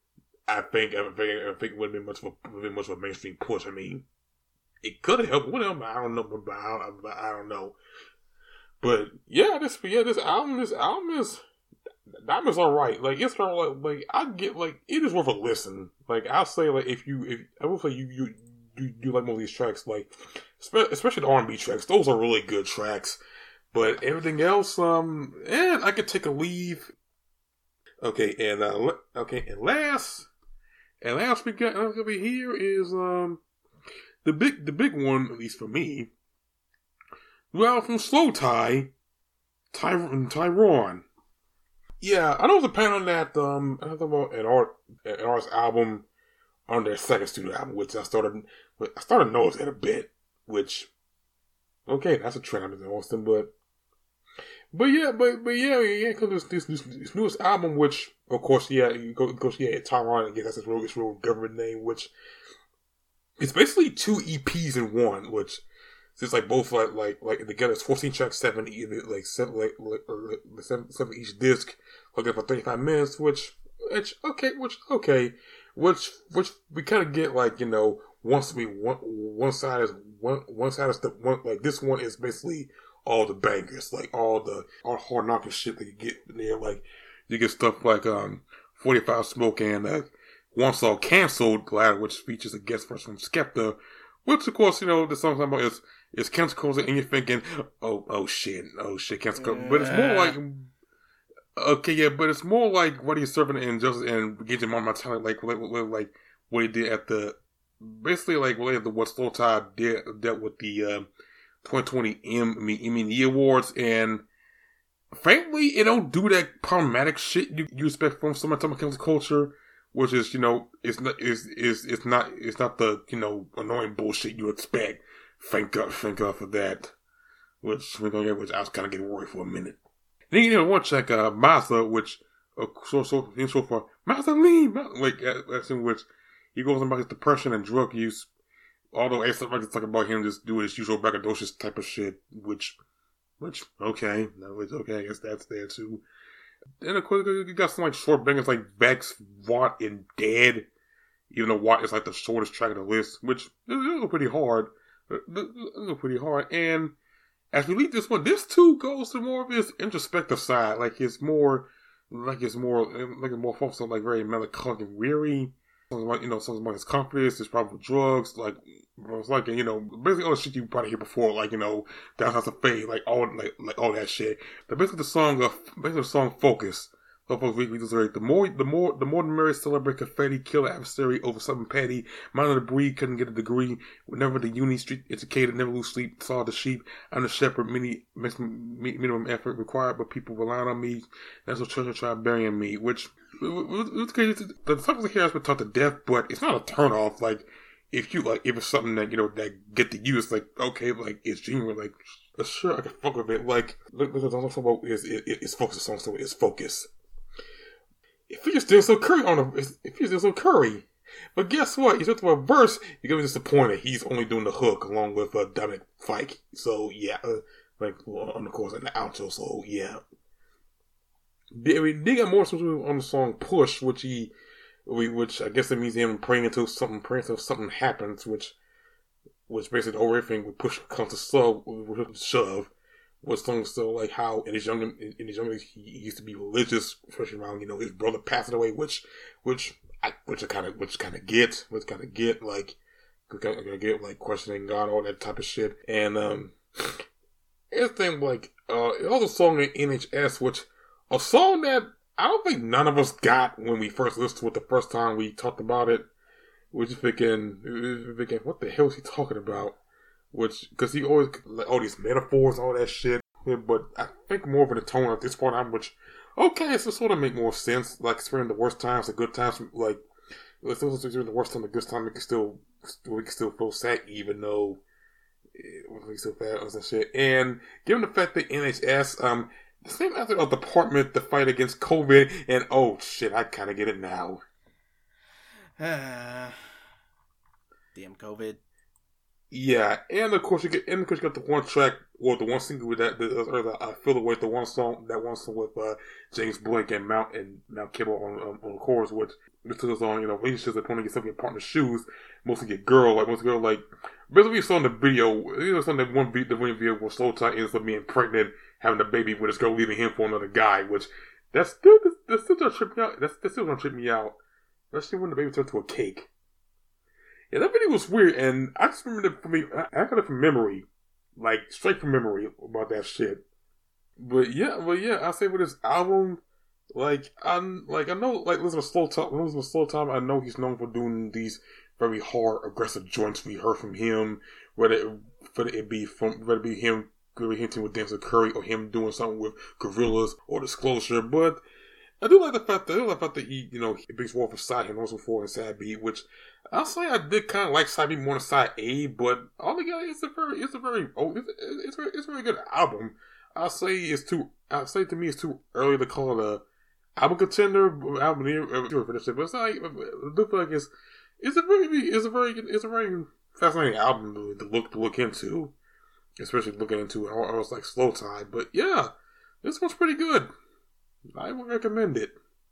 I think I think, I think it would have been much of a, would have been much of a mainstream push. I mean, it could have helped with them. I don't know, but I don't, I don't know. But yeah, this yeah this album this album is the album is all right. Like it's kind of like like I get like it is worth a listen. Like I'll say like if you if I will say you you. You, you like more of these tracks, like especially the R and B tracks. Those are really good tracks, but everything else, um, and I could take a leave. Okay, and uh, okay, and last, and last we got over here is um the big the big one, at least for me. Well, from Slow Tie, Ty- Tyrone. Yeah, I know the pan on that. Um, I thought about an art an artist album. On their second studio album, which I started, I started noticing a bit, which, okay, that's a trend I'm noticing, but, but yeah, but, but yeah, yeah, because this, this, this newest album, which, of course, yeah, of course, yeah, Tyrone, I guess that's his real, his real government name, which, it's basically two E Ps in one, which, it's like both, like, like, like, together, it's fourteen tracks, seven, like, seven, like, like, like seven, seven each disc, looking for thirty-five minutes, which, which, okay, which, okay, Which, which we kind of get like, you know, once we, one, one side is, one, one side is the one, like this one is basically all the bangers, like all the, all hard knocking shit that you get in there. Like, you get stuff like, um, forty-five Smoke and, uh, One Song Cancelled, which features a guest verse from Skepta, Which, of course, you know, the song I'm talking about is, is cancel culture, and you're thinking, oh, oh shit, oh shit, cancel culture. But it's more like, okay, yeah, but it's more like what he's serving the injustice and engaging more mentality, like, like, like what he did at the, basically, like, related to what Slow Tide did, dealt with the uh, twenty twenty M, I mean, Emmy Awards, and frankly, it don't do that problematic shit you, you expect from someone talking about cancel culture, which is, you know, it's not, is is it's not, it's not the, you know, annoying bullshit you expect. Thank God, thank God for that. Which we're gonna get, which I was kind of getting worried for a minute. Then you know, one check, uh, Mazda, which, uh, so so in so far, Mazda Lean, like that's in which he goes about his depression and drug use. Although I like to talk about him just doing his usual braggadocious type of shit, which, which okay, no, it's okay. I guess that's there too. Then of course you got some like short bangers like Vex, Watt, and Dead. Even though Watt is like the shortest track of the list, which is pretty hard. It's pretty hard. And as we leave this one, this too goes to more of his introspective side. Like it's more, like it's more, like it's more focused on like very melancholic and weary. Something like, you know, something about his confidence, his problem with drugs, like, it's like, you know, basically all the shit you probably hear before, like, you know, Down House of Fade, like all, like, like all that shit. But basically the song, uh, basically the song Focus. So Focus Week, we just the more, the more, the more the merry, celebrate confetti, kill the adversary over something petty. Mind of the breed, couldn't get a degree. Whenever the uni street educated, never lose sleep, saw the sheep. I'm the shepherd, many, minimum effort required, but people relying on me. That's what children try burying me, which, the subject here has been taught to death, but it's not a turn off. Like, if you, like, if it's something that, you know, that get to use, like, okay, like, it's genuine, like, sure, I can fuck with it. Like, look, look, look, look, about is, it, it's focus, the song, it's focus. It features Denzel Curry on a, it features Denzel Curry. But guess what? He's at the verse, you're gonna be disappointed. He's only doing the hook along with uh, Dominic Fike. So, yeah, uh, like, well, on the course and the outro, so, yeah. I mean, they got more on the song Push, which he, which I guess it means him praying until something, praying until something happens, which, which basically the whole everything with push comes to shove, shove. Was song still like how in his young, in his young age he used to be religious, especially around, you know, his brother passing away, which, which I, which I kind of, which kind of get, which kind of get, like, kind of get like questioning God, all that type of shit, and um, everything like uh, also song in N H S, which. A song that I don't think none of us got when we first listened to it the first time we talked about it. We're just thinking, we're thinking, what the hell is he talking about? Which, because he always, like, all these metaphors, all that shit. Yeah, but I think more of a tone at this point, I'm which, okay, so sort of make more sense. Like, during the worst times, the good times, like, it's also during the worst time, the good time, we can still, we can still feel sad, even though we can still feel that shit. And given the fact that N H S, um, the same after the department to fight against COVID, and oh shit, I kind of get it now. Damn COVID. Yeah, and of course you get, and of course you got the one track or the one single with that, or the I feel the way the one song, that one song with uh, James Blake and Mount and Mount Kibble on um, on the chorus, which this is on, you know, relationships that want to get something in partner's shoes, mostly get girl, like most girl, like basically it's on the video, you know, it's on that one beat, the one video where Slow Tide ends up being pregnant, having a baby with this girl leaving him for another guy, which that's still that's still gonna trip me out. That's, that's still gonna trip me out, especially when the baby turned to a cake. Yeah, that video was weird, and I just remember that for me. I, I got it from memory, like straight from memory about that shit. But yeah, but yeah, I say with this album, like I'm like I know, like listen to Slow Time. When listen to Slow Time, I know he's known for doing these very hard, aggressive joints. We heard from him, whether it, whether it be from whether it be him. Could be hinting with Denzel Curry or him doing something with Gorillaz or Disclosure, but I do like the fact that I do like the fact that he, you know, he beats War for side and also for in side B, which I'll say I did kind of like side B more than side A, but altogether it's a very, it's a very, oh, it's it's very, it's a very good album. I'll say it's too, I'll say to me it's too early to call it a album contender, album here for this shit, but it's like I do feel like it's it's a very, it's a very, it's a very fascinating album to, to look to look into. Especially looking into how I was like Slow Tide. But yeah, this one's pretty good. I would recommend it.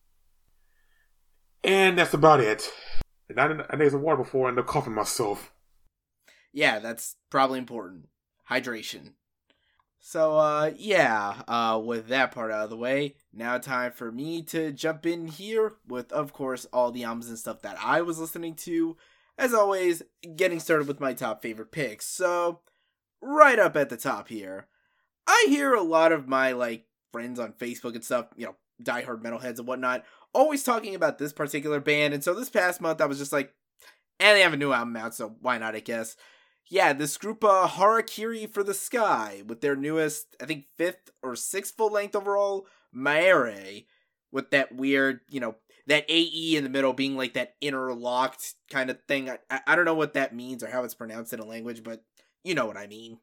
And that's about it. And I didn't I need some water before I end up coughing myself. Yeah, that's probably important. Hydration. So, uh, yeah, uh, with that part out of the way, now time for me to jump in here with, of course, all the albums and stuff that I was listening to as always, getting started with my top favorite picks. So, right up at the top here, I hear a lot of my, like, friends on Facebook and stuff, you know, diehard metalheads and whatnot, always talking about this particular band, and so this past month I was just like, and they have a new album out, so why not, I guess. Yeah, this group, uh, Harakiri for the Sky, with their newest, I think, fifth or sixth full-length overall, Maere, with that weird, you know, that A E in the middle being like that interlocked kind of thing. I, I don't know what that means or how it's pronounced in a language, but you know what I mean.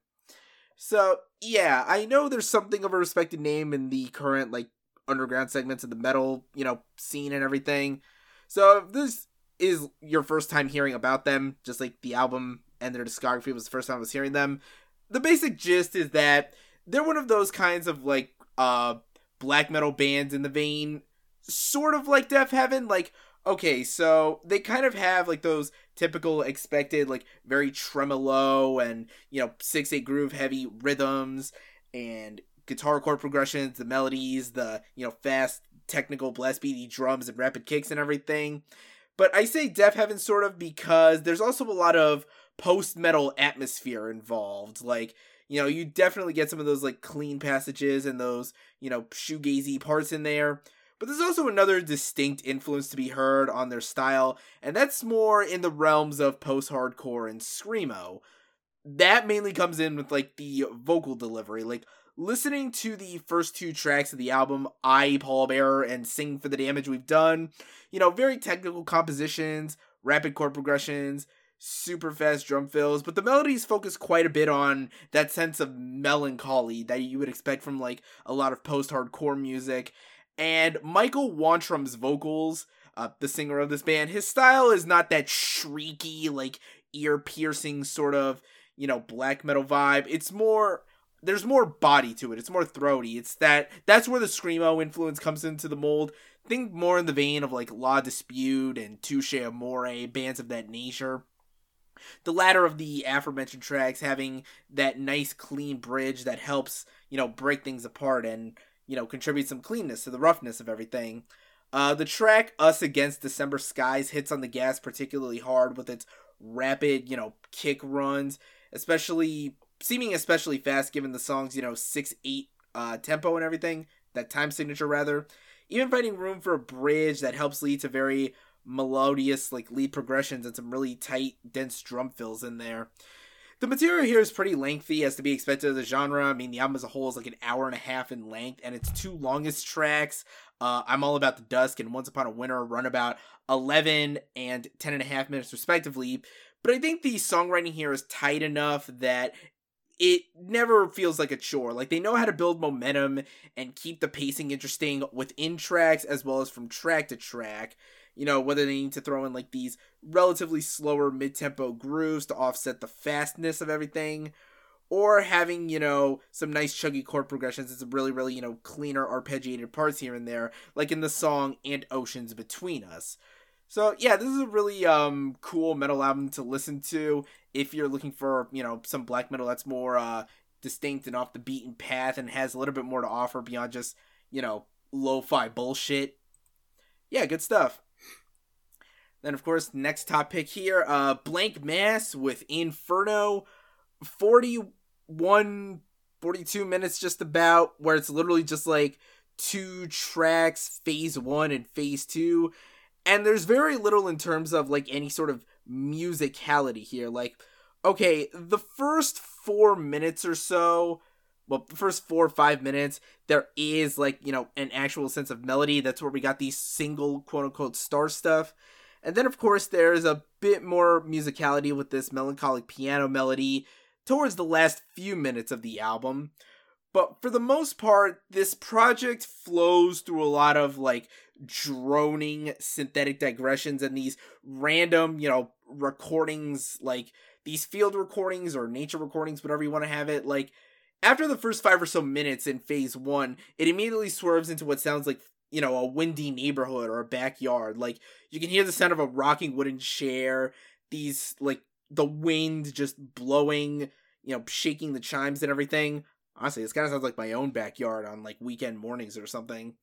So, yeah, I know there's something of a respected name in the current, like, underground segments of the metal, you know, scene and everything. So, if this is your first time hearing about them, just like the album and their discography was the first time I was hearing them, the basic gist is that they're one of those kinds of, like, uh, black metal bands in the vein, sort of like Deaf Heaven. Like, okay, so they kind of have, like, those typical expected, like, very tremolo and, you know, six eight groove heavy rhythms and guitar chord progressions, the melodies, the, you know, fast technical blast beaty drums and rapid kicks and everything. But I say Deaf Heaven sort of because there's also a lot of post-metal atmosphere involved. Like, you know, you definitely get some of those, like, clean passages and those, you know, shoegazy parts in there. But there's also another distinct influence to be heard on their style, and that's more in the realms of post-hardcore and screamo. That mainly comes in with, like, the vocal delivery. Like, listening to the first two tracks of the album, I, Pallbearer, and Sing for the Damage We've Done, you know, very technical compositions, rapid chord progressions, super fast drum fills, but the melodies focus quite a bit on that sense of melancholy that you would expect from, like, a lot of post-hardcore music. And Michael Wantrum's vocals, uh, the singer of this band, his style is not that shrieky, like, ear-piercing sort of, you know, black metal vibe. It's more, there's more body to it. It's more throaty. It's that, that's where the screamo influence comes into the mold. Think more in the vein of, like, La Dispute and Touche Amore, bands of that nature. The latter of the aforementioned tracks having that nice clean bridge that helps, you know, break things apart and, you know, contribute some cleanness to the roughness of everything. Uh, the track Us Against December Skies hits on the gas particularly hard with its rapid, you know, kick runs, especially, seeming especially fast given the song's, you know, six eight uh, tempo and everything, that time signature rather. Even finding room for a bridge that helps lead to very melodious, like, lead progressions and some really tight, dense drum fills in there. The material here is pretty lengthy, as to be expected of the genre. I mean, the album as a whole is like an hour and a half in length, and its two longest tracks, uh, I'm All About the Dusk and Once Upon a Winter, run about eleven and ten and a half minutes respectively. But I think the songwriting here is tight enough that it never feels like a chore. Like, they know how to build momentum and keep the pacing interesting within tracks as well as from track to track. You know, whether they need to throw in, like, these relatively slower mid-tempo grooves to offset the fastness of everything, or having, you know, some nice chuggy chord progressions and some really, really, you know, cleaner arpeggiated parts here and there, like in the song And Oceans Between Us. So, yeah, this is a really um cool metal album to listen to if you're looking for, you know, some black metal that's more uh distinct and off the beaten path and has a little bit more to offer beyond just, you know, lo-fi bullshit. Yeah, good stuff. Then, of course, next top pick here, uh, Blank Mass with Inferno, forty-one, forty-two minutes just about, where it's literally just, like, two tracks, phase one and phase two, and there's very little in terms of, like, any sort of musicality here. Like, okay, the first four minutes or so, well, the first four or five minutes, there is, like, you know, an actual sense of melody. That's where we got these single, quote-unquote, star stuff. And then, of course, there's a bit more musicality with this melancholic piano melody towards the last few minutes of the album. But for the most part, this project flows through a lot of, like, droning synthetic digressions and these random, you know, recordings, like, these field recordings or nature recordings, whatever you want to have it. Like, after the first five or so minutes in phase one, it immediately swerves into what sounds like, you know, a windy neighborhood or a backyard. Like, you can hear the sound of a rocking wooden chair, these, like, the wind just blowing, you know, shaking the chimes and everything. Honestly, this kind of sounds like my own backyard on, like, weekend mornings or something.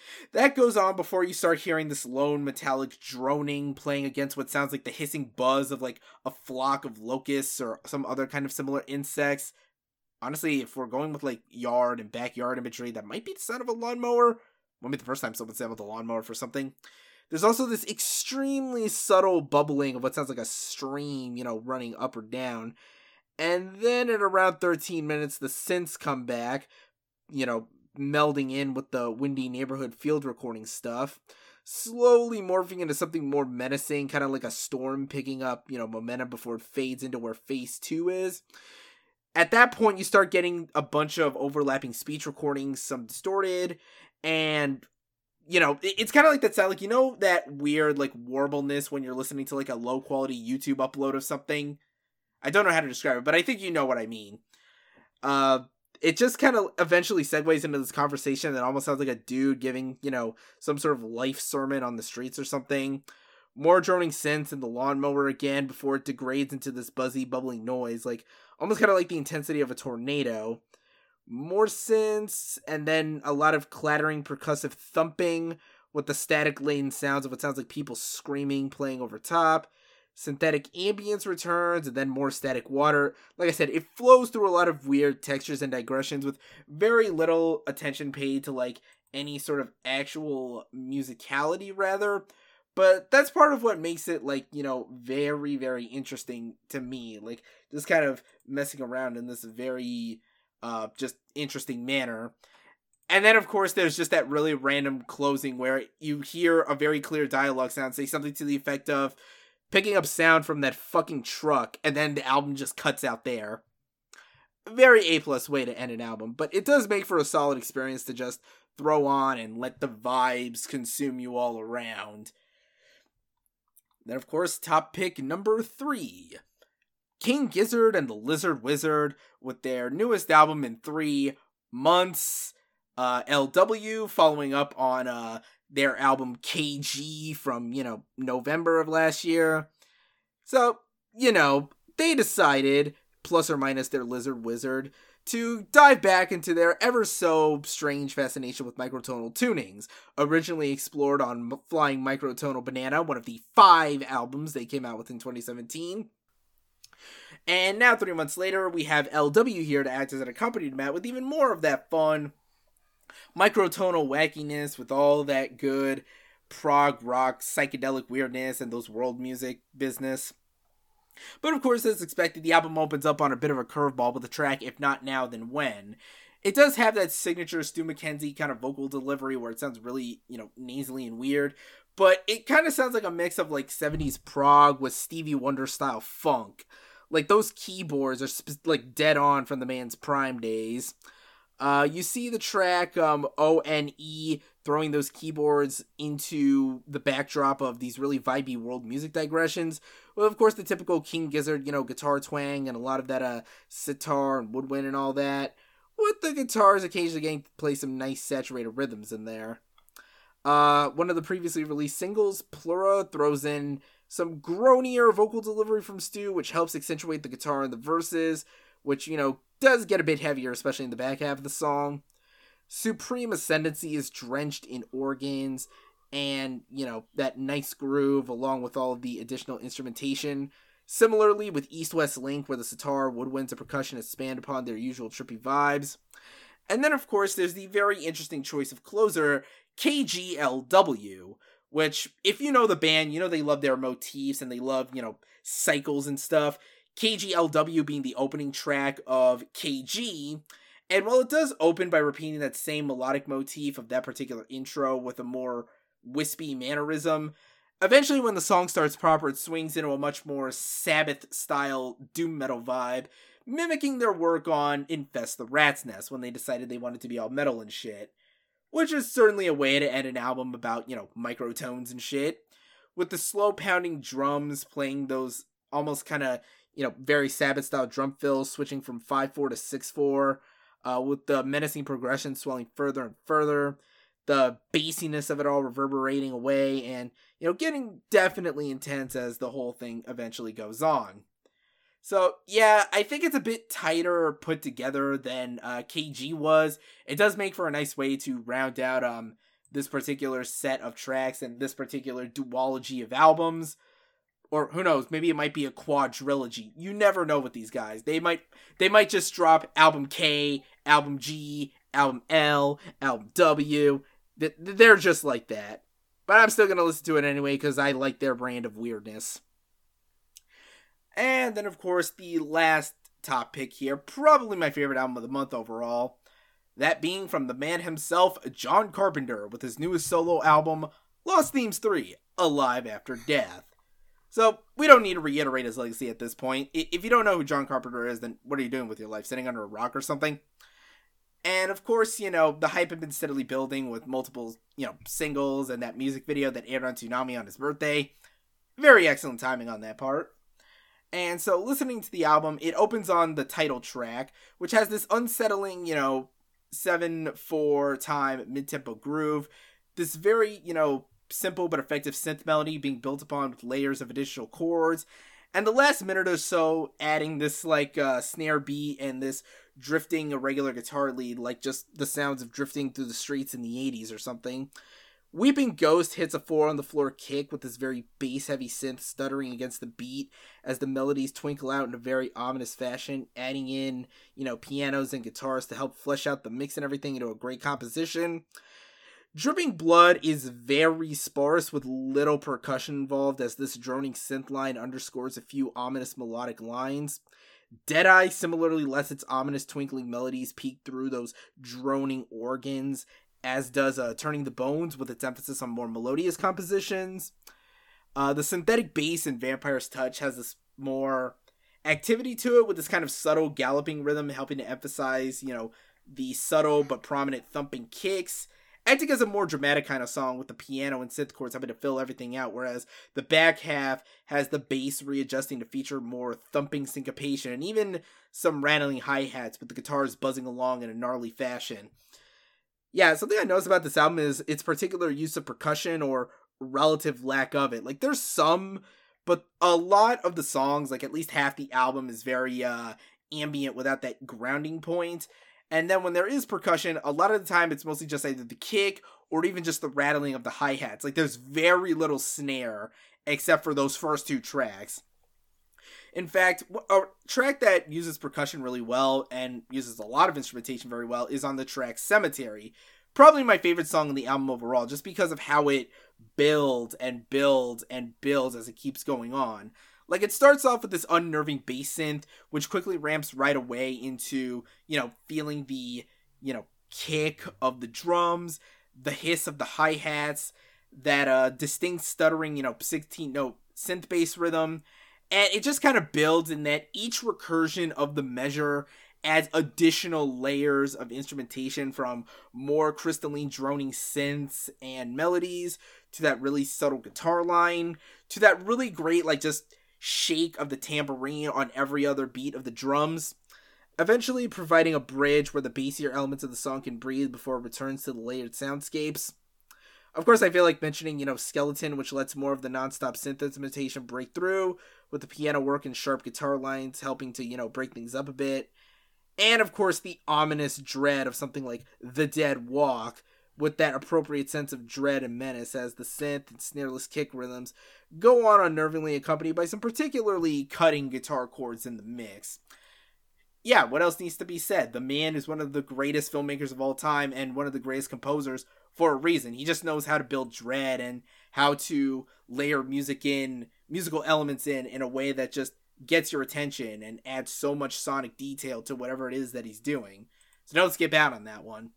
That goes on before you start hearing this lone metallic droning playing against what sounds like the hissing buzz of like a flock of locusts or some other kind of similar insects. Honestly, if we're going with like yard and backyard imagery, that might be the sound of a lawnmower. Won't be the first time someone said with a lawnmower for something. There's also this extremely subtle bubbling of what sounds like a stream, you know, running up or down. And then at around thirteen minutes, the synths come back, you know, melding in with the windy neighborhood field recording stuff, slowly morphing into something more menacing, kind of like a storm picking up, you know, momentum before it fades into where phase two is. At that point, you start getting a bunch of overlapping speech recordings, some distorted, and, you know, it's kind of like that sound, like, you know, that weird, like, warbleness when you're listening to, like, a low-quality YouTube upload of something? I don't know how to describe it, but I think you know what I mean. Uh, it just kind of eventually segues into this conversation that almost sounds like a dude giving, you know, some sort of life sermon on the streets or something. More droning synths and the lawnmower again before it degrades into this buzzy, bubbling noise, like, almost kind of like the intensity of a tornado. More synths, and then a lot of clattering, percussive thumping with the static-laden sounds of what sounds like people screaming, playing over top. Synthetic ambience returns, and then more static water. Like I said, it flows through a lot of weird textures and digressions with very little attention paid to, like, any sort of actual musicality, rather. But that's part of what makes it, like, you know, very, very interesting to me. Like, just kind of messing around in this very, uh, just interesting manner. And then, of course, there's just that really random closing where you hear a very clear dialogue sound say something to the effect of picking up sound from that fucking truck, and then the album just cuts out there. Very A-plus way to end an album, but it does make for a solid experience to just throw on and let the vibes consume you all around. Then, of course, top pick number three. King Gizzard and the Lizard Wizard with their newest album in three months. Uh, L W following up on uh, their album K G from, you know, November of last year. So, you know, they decided, plus or minus their Lizard Wizard, to dive back into their ever so strange fascination with microtonal tunings, originally explored on Flying Microtonal Banana, one of the five albums they came out with in twenty seventeen. And now, three months later, we have L W here to act as an accompaniment with even more of that fun microtonal wackiness with all that good prog rock psychedelic weirdness and those world music business. But of course, as expected, the album opens up on a bit of a curveball with the track If Not Now, Then When. It does have that signature Stu McKenzie kind of vocal delivery where it sounds really, you know, nasally and weird, but it kind of sounds like a mix of like seventies prog with Stevie Wonder style funk. Like, those keyboards are sp- like dead on from the man's prime days. Uh, you see the track um, O N E throwing those keyboards into the backdrop of these really vibey world music digressions. Well, of course, the typical King Gizzard, you know, guitar twang and a lot of that uh, sitar and woodwind and all that, with the guitars occasionally getting to play some nice saturated rhythms in there. Uh, one of the previously released singles, Plura, throws in some groanier vocal delivery from Stu, which helps accentuate the guitar in the verses, which, you know, does get a bit heavier, especially in the back half of the song. Supreme Ascendancy is drenched in organs and, you know, that nice groove along with all of the additional instrumentation. Similarly with East-West Link, where the sitar, woodwinds, and percussion expand upon their usual trippy vibes. And then, of course, there's the very interesting choice of closer, K G L W, which, if you know the band, you know they love their motifs and they love, you know, cycles and stuff. K G L W being the opening track of K G, and while it does open by repeating that same melodic motif of that particular intro with a more wispy mannerism, eventually when the song starts proper, it swings into a much more Sabbath-style doom metal vibe, mimicking their work on Infest the Rat's Nest when they decided they wanted to be all metal and shit. Which is certainly a way to end an album about, you know, microtones and shit. With the slow pounding drums playing those almost kind of, you know, very Sabbath-style drum fills, switching from five four to six four, uh, with the menacing progression swelling further and further, the bassiness of it all reverberating away, and, you know, getting definitely intense as the whole thing eventually goes on. So, yeah, I think it's a bit tighter put together than uh, K G was. It does make for a nice way to round out um this particular set of tracks and this particular duology of albums. Or who knows, maybe it might be a quadrilogy. You never know with these guys. They might they might just drop album K, album G, album L, album W. They're just like that. But I'm still going to listen to it anyway because I like their brand of weirdness. And then, of course, the last top pick here, probably my favorite album of the month overall. That being from the man himself, John Carpenter, with his newest solo album, Lost Themes three, Alive After Death. So, we don't need to reiterate his legacy at this point. If you don't know who John Carpenter is, then what are you doing with your life? Sitting under a rock or something? And, of course, you know, the hype had been steadily building with multiple, you know, singles and that music video that aired on Toonami on his birthday. Very excellent timing on that part. And so, listening to the album, it opens on the title track, which has this unsettling, you know, seven four time mid-tempo groove. This very, you know, simple but effective synth melody being built upon with layers of additional chords. And the last minute or so, adding this, like, uh, snare beat and this drifting irregular guitar lead, like just the sounds of drifting through the streets in the eighties or something. Weeping Ghost hits a four on the floor kick with this very bass-heavy synth stuttering against the beat as the melodies twinkle out in a very ominous fashion, adding in, you know, pianos and guitars to help flesh out the mix and everything into a great composition. Dripping Blood is very sparse with little percussion involved as this droning synth line underscores a few ominous melodic lines. Deadeye similarly lets its ominous twinkling melodies peek through those droning organs, as does uh, Turning the Bones with its emphasis on more melodious compositions. Uh, the synthetic bass in Vampire's Touch has this more activity to it with this kind of subtle galloping rhythm helping to emphasize, you know, the subtle but prominent thumping kicks, acting as a more dramatic kind of song with the piano and synth chords having to fill everything out, whereas the back half has the bass readjusting to feature more thumping syncopation and even some rattling hi-hats with the guitars buzzing along in a gnarly fashion. Yeah, something I noticed about this album is its particular use of percussion or relative lack of it. Like, there's some, but a lot of the songs, like at least half the album, is very uh, ambient without that grounding point. And then when there is percussion, a lot of the time it's mostly just either the kick or even just the rattling of the hi-hats. Like, there's very little snare except for those first two tracks. In fact, a track that uses percussion really well and uses a lot of instrumentation very well is on the track Cemetery. Probably my favorite song on the album overall, just because of how it builds and builds and builds as it keeps going on. Like, it starts off with this unnerving bass synth, which quickly ramps right away into, you know, feeling the, you know, kick of the drums, the hiss of the hi-hats, that uh, distinct stuttering, you know, sixteen-note synth bass rhythm. And it just kind of builds in that each recursion of the measure adds additional layers of instrumentation, from more crystalline droning synths and melodies, to that really subtle guitar line, to that really great, like, just shake of the tambourine on every other beat of the drums, eventually providing a bridge where the bassier elements of the song can breathe before it returns to the layered soundscapes. Of course, I feel like mentioning, you know, Skeleton, which lets more of the non-stop synth instrumentation break through, with the piano work and sharp guitar lines helping to, you know, break things up a bit. And, of course, the ominous dread of something like The Dead Walk, with that appropriate sense of dread and menace as the synth and snareless kick rhythms go on unnervingly, accompanied by some particularly cutting guitar chords in the mix. Yeah, what else needs to be said? The man is one of the greatest filmmakers of all time and one of the greatest composers for a reason. He just knows how to build dread and how to layer music in, musical elements in, in a way that just gets your attention and adds so much sonic detail to whatever it is that he's doing. So don't skip out on that one.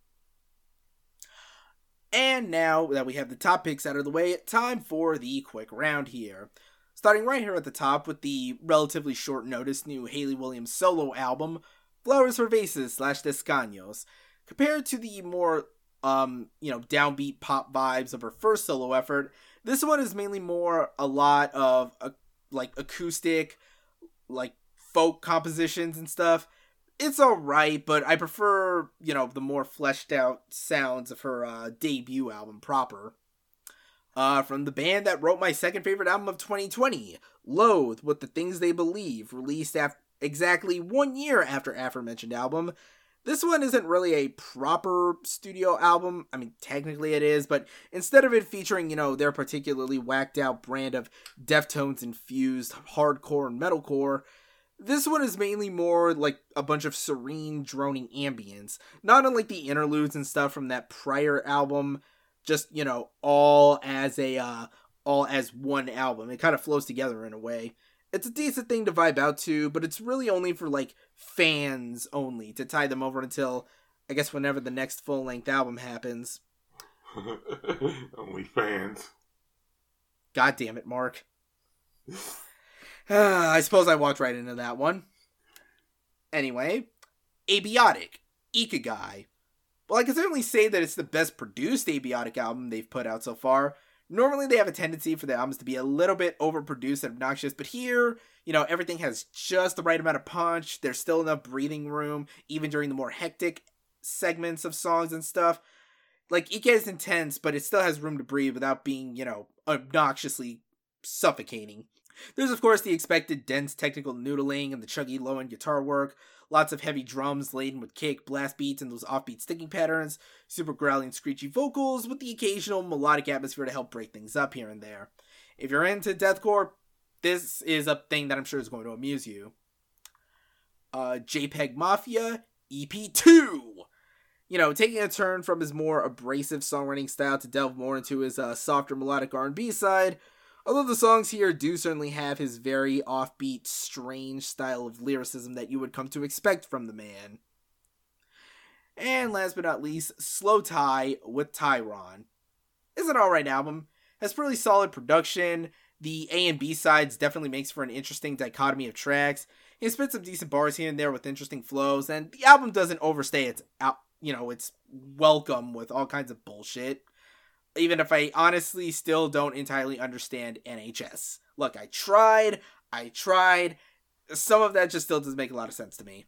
And now that we have the top picks out of the way, time for the quick round here. Starting right here at the top with the relatively short notice new Hayley Williams solo album, Flowers for Vases slash Descaños. Compared to the more, um, you know, downbeat pop vibes of her first solo effort, this one is mainly more a lot of, uh, like, acoustic, like, folk compositions and stuff. It's alright, but I prefer, you know, the more fleshed out sounds of her uh, debut album proper. Uh, from the band that wrote my second favorite album of twenty twenty, Loathe with the Things They Believe, released af- exactly one year after aforementioned album, This one isn't really a proper studio album. I mean, technically it is, but instead of it featuring, you know, their particularly whacked out brand of Deftones infused hardcore and metalcore, this one is mainly more like a bunch of serene, droning ambience. Not unlike the interludes and stuff from that prior album, just, you know, all as a, uh, all as one album. It kind of flows together in a way. It's a decent thing to vibe out to, but it's really only for, like, fans only, to tie them over until, I guess, whenever the next full-length album happens. Only fans. God damn it, Mark. uh, I suppose I walked right into that one. Anyway, Abiotic, Ikigai. Well, I can certainly say that it's the best produced Abiotic album they've put out so far. Normally, they have a tendency for the albums to be a little bit overproduced and obnoxious, but here, you know, everything has just the right amount of punch. There's still enough breathing room, even during the more hectic segments of songs and stuff. Like, Ike is intense, but it still has room to breathe without being, you know, obnoxiously suffocating. There's, of course, the expected dense technical noodling and the chuggy low-end guitar work. Lots of heavy drums laden with kick, blast beats, and those offbeat sticking patterns. Super growling, screechy vocals with the occasional melodic atmosphere to help break things up here and there. If you're into deathcore, this is a thing that I'm sure is going to amuse you. Uh, JPEG Mafia, E P two! You know, taking a turn from his more abrasive songwriting style to delve more into his uh, softer melodic R and B side. Although the songs here do certainly have his very offbeat, strange style of lyricism that you would come to expect from the man. And last but not least, Slowthai with Tyron. It's an alright album, has pretty solid production, the A and B sides definitely makes for an interesting dichotomy of tracks, he spits some decent bars here and there with interesting flows, and the album doesn't overstay its, you know, its welcome with all kinds of bullshit. Even if I honestly still don't entirely understand N H S. Look, I tried, I tried, some of that just still doesn't make a lot of sense to me.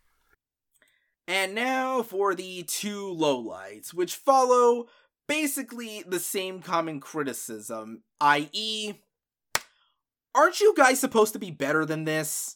And now for the two lowlights, which follow basically the same common criticism, that is, aren't you guys supposed to be better than this?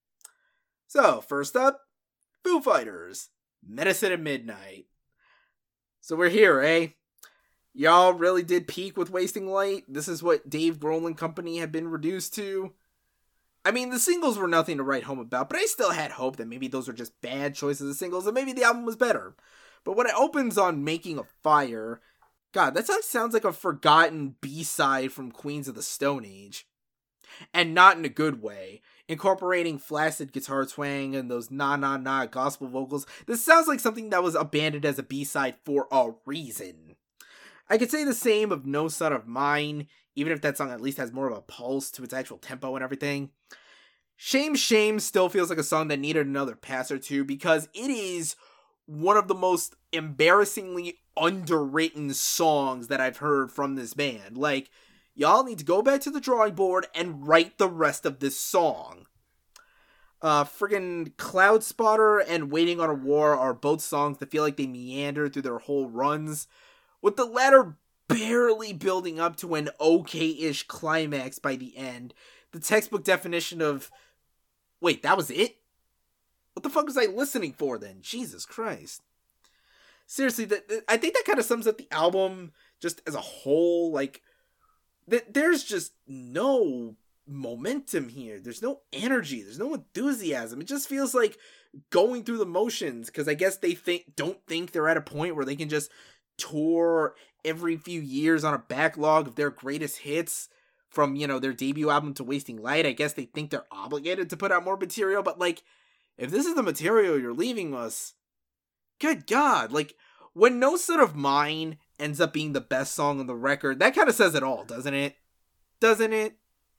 So, first up, Foo Fighters, Medicine at Midnight. So we're here, eh? Y'all really did peak with Wasting Light? This is what Dave Grohl and company had been reduced to? I mean, the singles were nothing to write home about, but I still had hope that maybe those were just bad choices of singles, and maybe the album was better. But when it opens on Making a Fire, God, that song sounds like a forgotten B-side from Queens of the Stone Age. And not in a good way. Incorporating flaccid guitar twang and those na-na-na gospel vocals, this sounds like something that was abandoned as a B-side for a reason. I could say the same of No Son of Mine, even if that song at least has more of a pulse to its actual tempo and everything. Shame Shame still feels like a song that needed another pass or two because it is one of the most embarrassingly underwritten songs that I've heard from this band. Like, y'all need to go back to the drawing board and write the rest of this song. Uh, friggin' Cloud Spotter and Waiting on a War are both songs that feel like they meander through their whole runs, with the latter barely building up to an okay-ish climax by the end. The textbook definition of, wait, that was it? What the fuck was I listening for then? Jesus Christ. Seriously, that, I think that kind of sums up the album just as a whole. Like, th- there's just no momentum here. There's no energy. There's no enthusiasm. It just feels like going through the motions, because I guess they think don't think they're at a point where they can just tour every few years on a backlog of their greatest hits from, you know, their debut album to Wasting Light. I guess they think they're obligated to put out more material, but like, if this is the material you're leaving us, good God, like, when No Son of Mine ends up being the best song on the record, that kind of says it all, doesn't it? Doesn't it?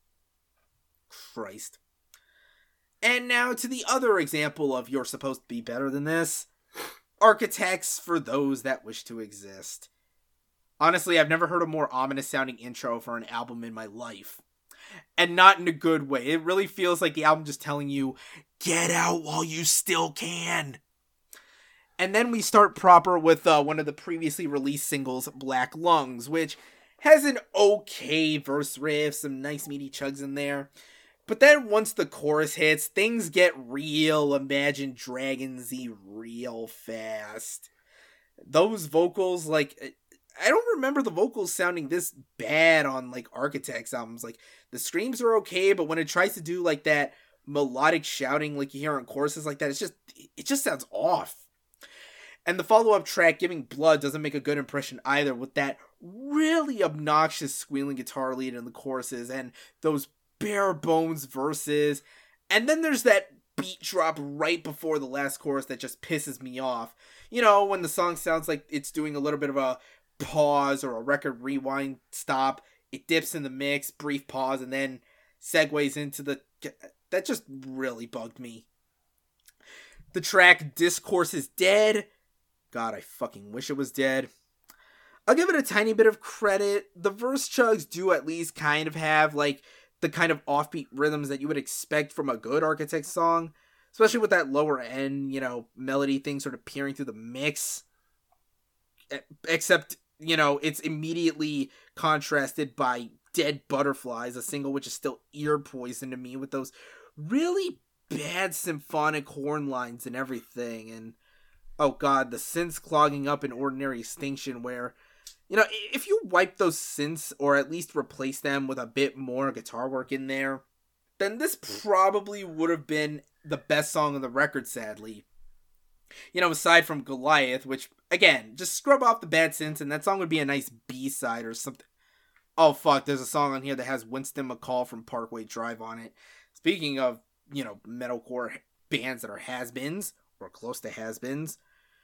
Christ. And now to the other example of you're supposed to be better than this. Architects for Those That Wish to Exist. Honestly, I've never heard a more ominous sounding intro for an album in my life. And not in a good way. It really feels like the album just telling you, get out while you still can. And then we start proper with uh, one of the previously released singles, Black Lungs, which has an okay verse riff, some nice meaty chugs in there. But then once the chorus hits, things get real Imagine Dragons-y real fast. Those vocals, like, I don't remember the vocals sounding this bad on, like, Architects albums. Like, the screams are okay, but when it tries to do, like, that melodic shouting like you hear in choruses like that, it's just, it just sounds off. And the follow-up track, Giving Blood, doesn't make a good impression either, with that really obnoxious squealing guitar lead in the choruses and those bare bones verses. And then there's that beat drop right before the last chorus that just pisses me off. You know, when the song sounds like it's doing a little bit of a pause or a record rewind stop, it dips in the mix, brief pause, and then segues into the... That just really bugged me. The track Discourse is Dead. God, I fucking wish it was dead. I'll give it a tiny bit of credit. The verse chugs do at least kind of have, like, the kind of offbeat rhythms that you would expect from a good Architect song. Especially with that lower end, you know, melody thing sort of peering through the mix. Except, you know, it's immediately contrasted by Dead Butterflies, a single which is still ear poison to me, with those really bad symphonic horn lines and everything. And oh god, the synths clogging up in Ordinary Extinction, where, you know, if you wipe those synths, or at least replace them with a bit more guitar work in there, then this probably would have been the best song on the record, sadly. You know, aside from Goliath, which, again, just scrub off the bad synths, and that song would be a nice B-side or something. Oh fuck, there's a song on here that has Winston McCall from Parkway Drive on it. Speaking of, you know, metalcore bands that are has-beens, or close to has-beens,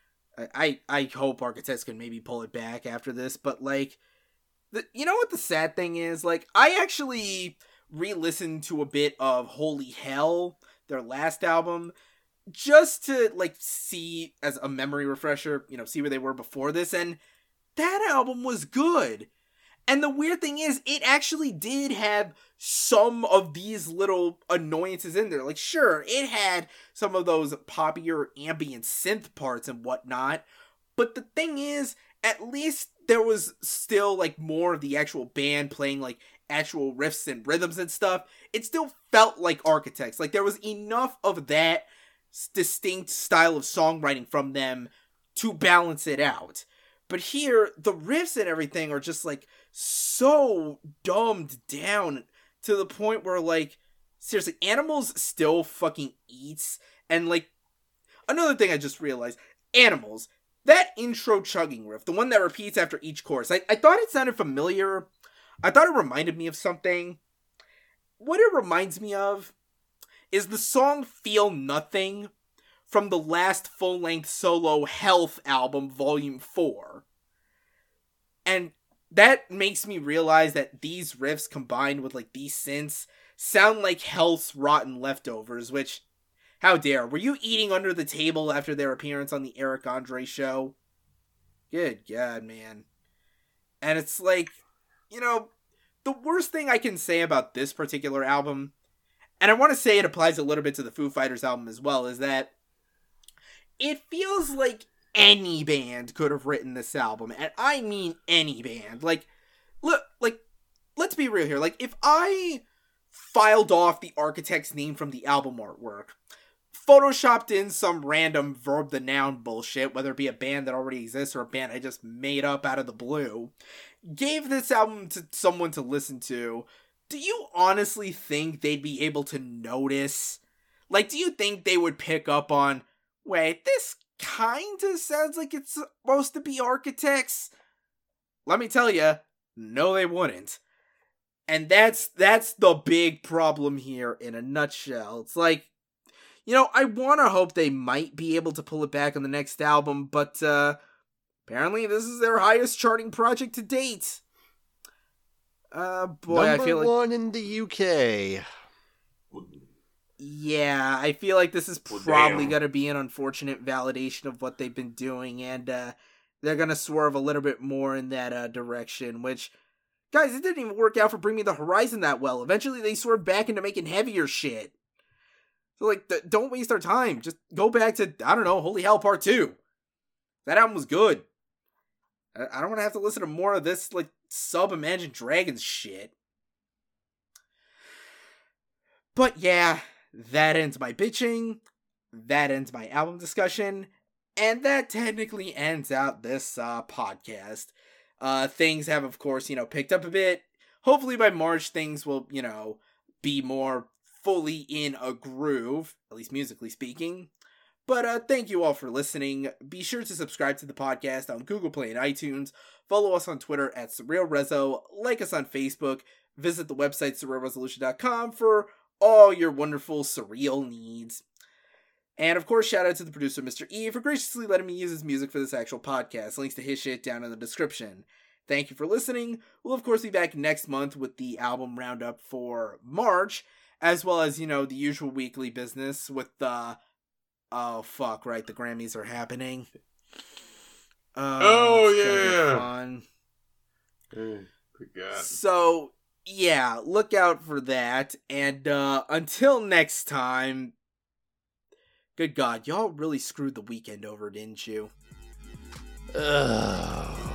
I, I hope Architects can maybe pull it back after this, but, like, the, you know what the sad thing is? Like, I actually re-listened to a bit of Holy Hell, their last album, just to, like, see, as a memory refresher, you know, see where they were before this, and that album was good. And the weird thing is, it actually did have some of these little annoyances in there. Like, sure, it had some of those poppier ambient synth parts and whatnot. But the thing is, at least there was still, like, more of the actual band playing, like, actual riffs and rhythms and stuff. It still felt like Architects. Like, there was enough of that distinct style of songwriting from them to balance it out. But here, the riffs and everything are just, like, so dumbed down to the point where, like, seriously, Animals still fucking eats. And, like, another thing I just realized, Animals, that intro chugging riff, the one that repeats after each chorus, I, I thought it sounded familiar. I thought it reminded me of something. What it reminds me of is the song Feel Nothing from the last full-length solo Health album, Volume four. And that makes me realize that these riffs combined with, like, these synths sound like Health's Rotten Leftovers, which, how dare, were you eating under the table after their appearance on the Eric Andre show? Good God, man. And it's like, you know, the worst thing I can say about this particular album, and I want to say it applies a little bit to the Foo Fighters album as well, is that it feels like any band could have written this album, and I mean any band. Like, look, like, let's be real here. Like, if I filed off the Architect's name from the album artwork, photoshopped in some random verb the noun bullshit, whether it be a band that already exists or a band I just made up out of the blue, gave this album to someone to listen to, do you honestly think they'd be able to notice? Like, do you think they would pick up on, wait, this kinda sounds like it's supposed to be Architects? Let me tell you, no they wouldn't. And that's that's the big problem here in a nutshell. It's like, you know, I want to hope they might be able to pull it back on the next album, but uh, apparently this is their highest charting project to date. Uh, boy, Number I feel like... one in the U K. Yeah, I feel like this is probably Well, going to be an unfortunate validation of what they've been doing, and uh, they're going to swerve a little bit more in that uh, direction, which, guys, it didn't even work out for Bring Me the Horizon that well. Eventually they swerved back into making heavier shit. So, like, th- don't waste our time. Just go back to, I don't know, Holy Hell Part two. That album was good. I, I don't want to have to listen to more of this, like, sub-Imagine Dragons shit. But yeah, that ends my bitching, that ends my album discussion, and that technically ends out this uh, podcast. Uh, things have, of course, you know, picked up a bit. Hopefully by March, things will, you know, be more fully in a groove, at least musically speaking. But uh, thank you all for listening. Be sure to subscribe to the podcast on Google Play and iTunes. Follow us on Twitter at SurrealRezo. Like us on Facebook. Visit the website surreal resolution dot com for all your wonderful surreal needs. And of course, shout out to the producer, Mister E, for graciously letting me use his music for this actual podcast. Links to his shit down in the description. Thank you for listening. We'll of course be back next month with the album roundup for March, as well as, you know, the usual weekly business with the... Uh, oh, fuck, right, the Grammys are happening. Uh, oh, yeah. Fun. Hey, good God. So, yeah, look out for that. And uh, until next time, good God, y'all really screwed the weekend over, didn't you? Ugh.